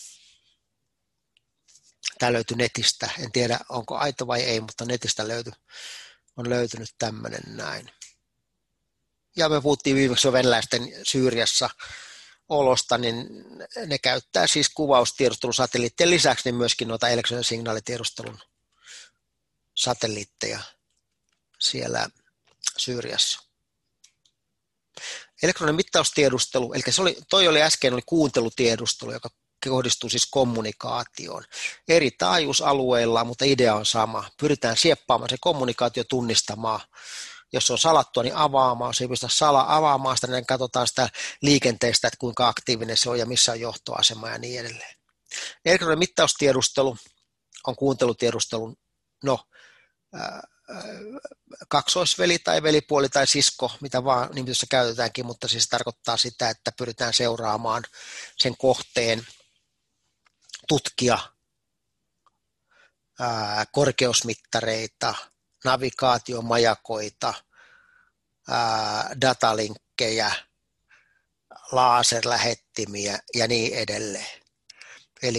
Tämä löytyi netistä, en tiedä onko aito vai ei, mutta netistä löyty, on löytynyt tämmöinen näin. Ja me puhuttiin viimeksi jo venäläisten Syyriassa olosta, niin ne käyttää siis kuvaustiedustelusatelliittien lisäksi niin myöskin noita elektronisen signaalitiedustelun satelliitteja siellä Syyriassa. Elektroninen mittaustiedustelu, eli se oli, toi oli äsken oli kuuntelutiedustelu, joka kohdistuu siis kommunikaatioon. Eri taajuusalueilla, mutta idea on sama. Pyritään sieppaamaan se kommunikaatio tunnistamaan Jos se on salattua, niin avaamaan. Jos ei pystytä sala avaamaan sitä, niin katsotaan sitä liikenteestä, että kuinka aktiivinen se on ja missä on johtoasema ja niin edelleen. Elektroninen mittaustiedustelu on kuuntelutiedustelun, no, kaksoisveli tai velipuoli tai sisko, mitä vaan nimityssä käytetäänkin, mutta siis tarkoittaa sitä, että pyritään seuraamaan sen kohteen tutkia ää, korkeusmittareita, navigaatiomajakoita, ää, datalinkkejä, laserlähettimiä ja niin edelleen. Eli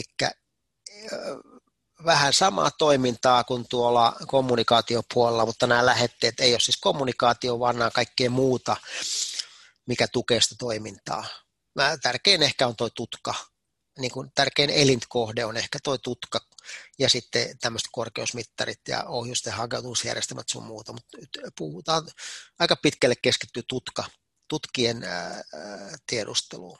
vähän samaa toimintaa kuin tuolla kommunikaatiopuolella, mutta nämä lähetteet ei ole siis kommunikaatio, vaan nämä kaikkea muuta, mikä tukee sitä toimintaa. Tärkein ehkä on tuo tutka, niin kuin tärkein elinkohde on ehkä tuo tutka ja sitten tämmöiset korkeusmittarit ja ohjusten hakeutumisjärjestelmät sun muuta, mutta puhutaan aika pitkälle keskittyy tutka, tutkien ää, tiedusteluun.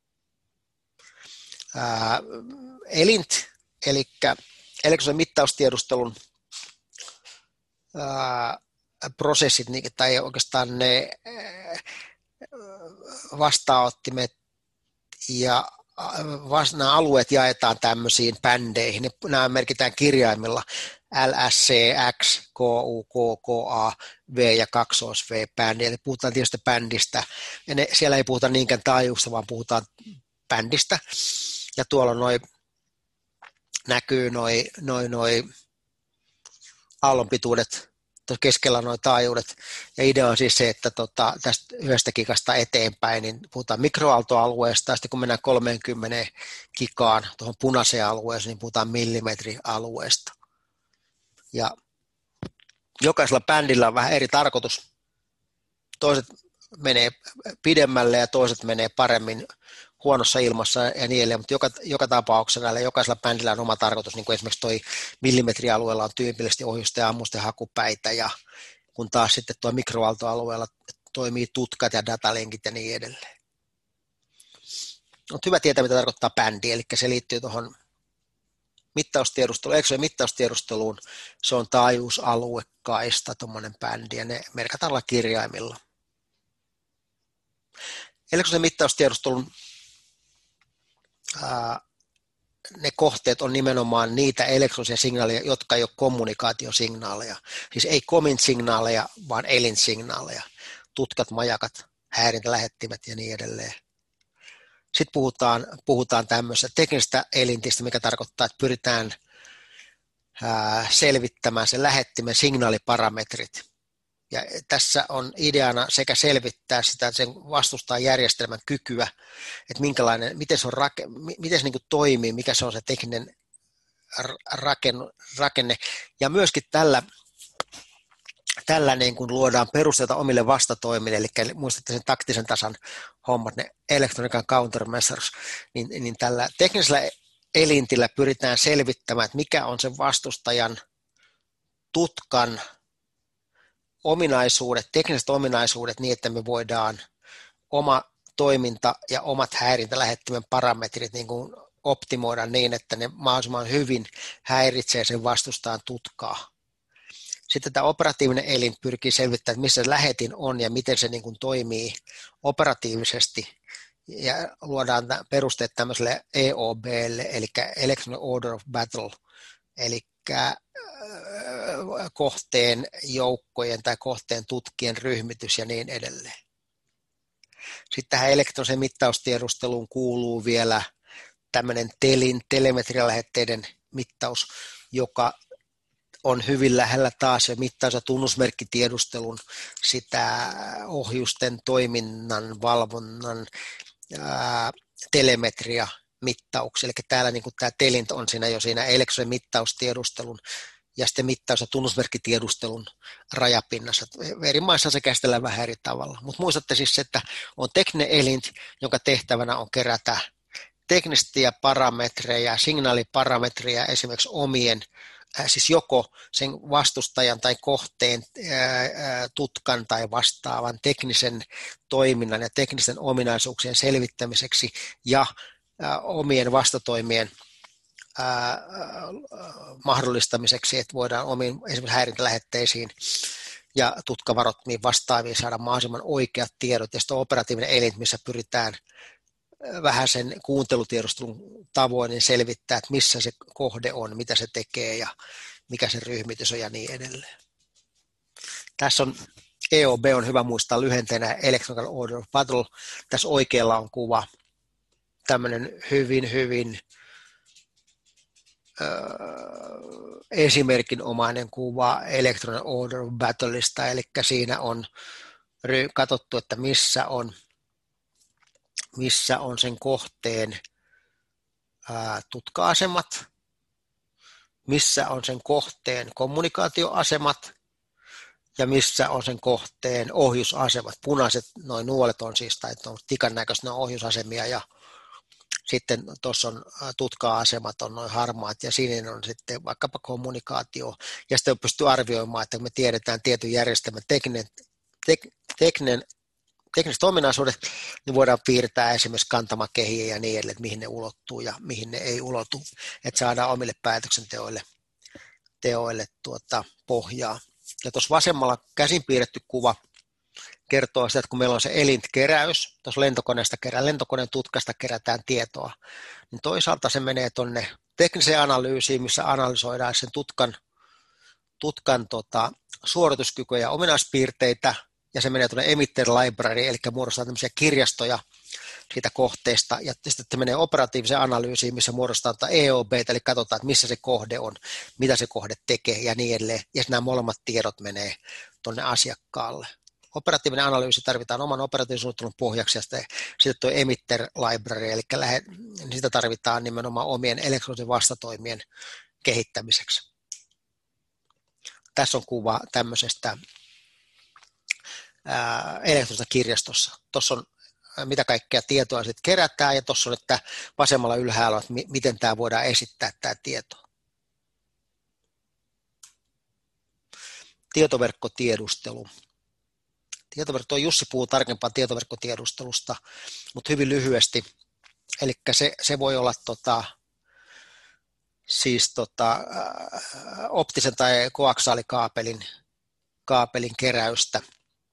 Ää, elint, eli elektronisen mittaustiedustelun ää, prosessit tai oikeastaan ne vastaanottimet ja nämä alueet jaetaan tämmöisiin bändeihin. Nämä merkitään kirjaimilla L S C, X, K U, K, K A, V ja kaksois V bändi. Eli puhutaan tietysti bändistä. Ja ne, siellä ei puhuta niinkään taajuuksista, vaan puhutaan bändistä. Ja tuolla noi, näkyy noin noi, noi aallonpituudet, keskellä nuo taajuudet. Ja idea on siis se, että tota, tästä yhdestä gigasta eteenpäin, niin puhutaan mikroaaltoalueesta, ja sitten kun mennään kolmekymmentä gigaan tuohon punaiseen alueeseen, niin puhutaan millimetrialueesta. Ja jokaisella bändillä on vähän eri tarkoitus. Toiset menee pidemmälle ja toiset menee paremmin huonossa ilmassa ja niin edelleen, mutta joka, joka tapauksessa näillä jokaisella bändillä on oma tarkoitus, niin kuin esimerkiksi toi millimetrialueella on tyypillisesti ohjusten ja ammusten hakupäitä, ja kun taas sitten tuo mikroaaltoalueella toimii tutkat ja datalinkit ja niin edelleen. On hyvä tietää, mitä tarkoittaa bändi, eli se liittyy tuohon mittaustiedusteluun, eikö se mittaustiedusteluun, se on taajuusaluekaista tuommoinen bändi, ja ne merkataan kirjaimilla. Elektronisen mittaustiedustelun ää, ne kohteet on nimenomaan niitä elektronisia signaaleja, jotka ei ole kommunikaatiosignaaleja. Siis ei comin-signaaleja, vaan elin-signaaleja. Tutkat, majakat, häirintälähettimet ja niin edelleen. Sitten puhutaan, puhutaan tämmöisestä teknisestä elintistä, mikä tarkoittaa, että pyritään ää, selvittämään sen lähettimen signaaliparametrit. Ja tässä on ideana sekä selvittää sitä, että sen vastustaa järjestelmän kykyä, että minkälainen, miten se, on rake, miten se niin kuin toimii, mikä se on se tekninen rakenne. Ja myöskin tällä, tällä niin kuin luodaan perusteita omille vastatoimille, eli muistatte sen taktisen tasan hommat, ne electronic countermeasures, niin, niin tällä teknisellä elintillä pyritään selvittämään, että mikä on sen vastustajan tutkan ominaisuudet, tekniset ominaisuudet niin, että me voidaan oma toiminta ja omat häirintälähettimen parametrit niin kuin optimoida niin, että ne mahdollisimman hyvin häiritsee sen vastustajan tutkaa. Sitten tämä operatiivinen elin pyrkii selvittämään, että missä se lähetin on ja miten se niin kuin toimii operatiivisesti, ja luodaan perusteet tämmöiselle E O B:lle, eli Electronic Order of Battle, eli kohteen joukkojen tai kohteen tutkien ryhmitys ja niin edelleen. Sitten tähän elektronisen mittaustiedusteluun kuuluu vielä tämmöinen telin, telemetrialähetteiden mittaus, joka on hyvin lähellä taas ja mittaus- ja tunnusmerkkitiedustelun sitä ohjusten toiminnan valvonnan ää, telemetria mittauksia. Eli täällä niin kuin tämä telint on siinä jo siinä elektronisen mittaustiedustelun ja sitten mittaus- ja tunnusmerkkitiedustelun rajapinnassa. Eri maissa se käsitellään vähän eri tavalla. Mutta muistatte siis, että on tekninen elint, jonka tehtävänä on kerätä teknisiä parametreja, signaaliparametreja esimerkiksi omien, äh, siis joko sen vastustajan tai kohteen äh, tutkan tai vastaavan teknisen toiminnan ja teknisten ominaisuuksien selvittämiseksi ja äh, omien vastatoimien Ää, mahdollistamiseksi, että voidaan omiin esimerkiksi häirintälähetteisiin ja tutkavarotmiin vastaaviin saada mahdollisimman oikeat tiedot, ja sitten on operatiivinen elin, missä pyritään vähän sen kuuntelutiedustelun tavoin niin selvittää, että missä se kohde on, mitä se tekee ja mikä se ryhmitys on ja niin edelleen. Tässä on E O B on hyvä muistaa lyhenteenä Electronic Order of Battle. Tässä oikealla on kuva, tämmöinen hyvin, hyvin äh, esimerkinomainen kuva Electronic Order of Battleista, eli siinä on katsottu, että missä on, missä on sen kohteen ää, tutka-asemat, missä on sen kohteen kommunikaatioasemat ja missä on sen kohteen ohjusasemat. Punaiset noin nuolet on siis, tai on tikan näköiset, ne on ohjusasemia, ja sitten tuossa on tutka-asemat on noin harmaat, ja sininen on sitten vaikkapa kommunikaatio, ja sitten pystyy arvioimaan, että kun me tiedetään tietyn järjestelmän tekninen, tek, tekninen tekniset ominaisuudet, niin voidaan piirtää esimerkiksi kantamakehiä ja niin edelleen, että mihin ne ulottuu ja mihin ne ei ulotu, että saadaan omille päätöksenteoille teoille tuota, pohjaa. Ja tuossa vasemmalla käsin piirretty kuva kertoo sitä, että kun meillä on se elint-keräys, tuossa lentokoneesta kerää, lentokoneen tutkasta kerätään tietoa, niin toisaalta se menee tuonne tekniseen analyysiin, missä analysoidaan sen tutkan, tutkan tota, suorituskykyjä ja ominaispiirteitä, ja se menee tuonne emitter library, eli muodostaa tämmöisiä kirjastoja siitä kohteesta, ja sitten se menee operatiiviseen analyysiin, missä muodostaa E O B, eli katsotaan, että missä se kohde on, mitä se kohde tekee ja niin edelleen, ja nämä molemmat tiedot menee tuonne asiakkaalle. Operatiivinen analyysi tarvitaan oman operatiivisen suunnittelun pohjaksi, ja sitten, sitten tuo emitter library, eli lähe, niin sitä tarvitaan nimenomaan omien elektronisen vastatoimien kehittämiseksi. Tässä on kuva tämmöisestä elektronisessa kirjastossa. Tuossa on mitä kaikkea tietoa sitten kerätään, ja tuossa on, että vasemmalla ylhäällä, että miten tämä voidaan esittää tämä tieto. Tietoverkkotiedustelu. Tietoverkko, Jussi puhuu tarkempaan tietoverkkotiedustelusta, mutta hyvin lyhyesti. Eli se, se voi olla tota, siis tota, optisen tai koaksaalikaapelin kaapelin keräystä,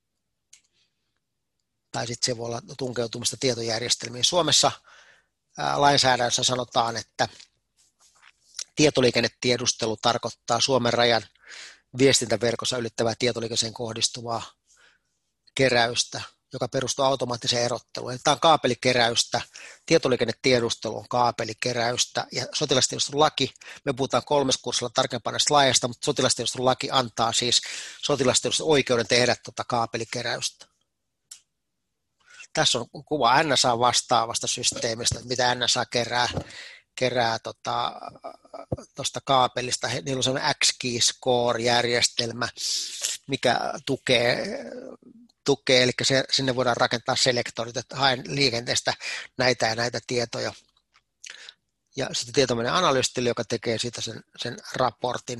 tai sitten se voi olla tunkeutumista tietojärjestelmiin. Suomessa ää, lainsäädännössä sanotaan, että tietoliikennetiedustelu tarkoittaa Suomen rajan viestintäverkossa ylittävää tietoliikenteeseen kohdistuvaa keräystä, joka perustuu automaattiseen erotteluun. Eli tämä on kaapelikeräystä, tietoliikennetiedustelu on kaapelikeräystä, ja sotilastiedustelulaki, me puhutaan kolmes kurssilla tarkempaan näistä laajasta, mutta sotilastiedustelulaki antaa siis sotilastiedustelun oikeuden tehdä tuota kaapelikeräystä. Tässä on kuva N S A vastaavasta systeemistä, mitä N S A kerää, kerää tuosta tota, kaapelista. Niillä on sellainen X-Key Score-järjestelmä, mikä tukee, tukee eli se, sinne voidaan rakentaa selektorit, että haen liikenteestä näitä ja näitä tietoja. Ja sitten tieto menee analystille, joka tekee siitä sen, sen raportin.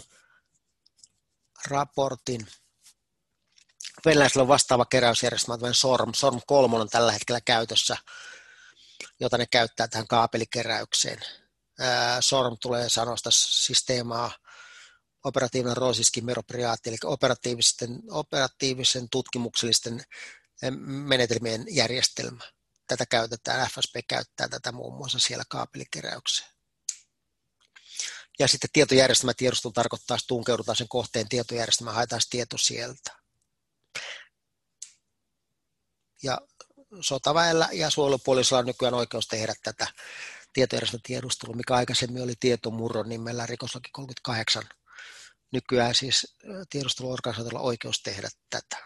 raportin. Venäläisillä on vastaava keräysjärjestelmä, SORM. SORM kolme on tällä hetkellä käytössä, jota ne käyttää tähän kaapelikeräykseen. SORM tulee sanoista systeemaa operatiivinen roosiskimeropriaatti, eli operatiivisten, operatiivisen tutkimuksellisten menetelmien järjestelmä. Tätä käytetään, F S B käyttää tätä muun muassa siellä kaapelikeräykseen. Ja sitten tietojärjestelmä tiedustelu tarkoittaa, että tunkeudutaan sen kohteen tietojärjestelmään, haetaan tieto sieltä. Ja sotaväellä ja suojelupoliisilla on nykyään oikeus tehdä tätä tietojärjestelmätiedustelua, mikä aikaisemmin oli tietomurron nimellä rikoslaki kolmekymmentäkahdeksan. Nykyään siis tiedusteluorganisaatiolla on oikeus tehdä tätä.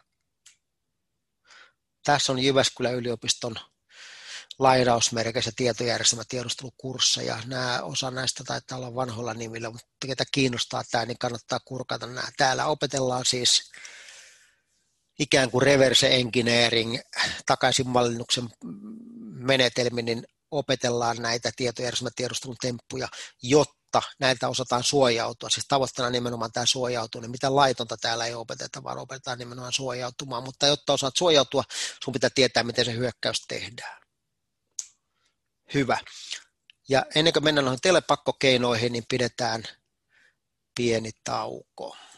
Tässä on Jyväskylän yliopiston lainausmerkeissä tietojärjestelmätiedustelukursseja. Nämä, osa näistä taitaa olla vanhoilla nimillä, mutta ketä kiinnostaa tämä, niin kannattaa kurkata nämä. Täällä opetellaan siis ikään kuin reverse engineering, takaisinmallinnuksen menetelmin, niin opetellaan näitä tietojärjestelmätiedustelun temppuja, jotta näiltä osataan suojautua. Siis tavoitteena nimenomaan tämä suojautuminen. Mitä laitonta täällä ei opeteta, vaan opetetaan nimenomaan suojautumaan. Mutta jotta osaat suojautua, sun pitää tietää, miten se hyökkäys tehdään. Hyvä. Ja ennen kuin mennään noihin telepakkokeinoihin, niin pidetään pieni tauko.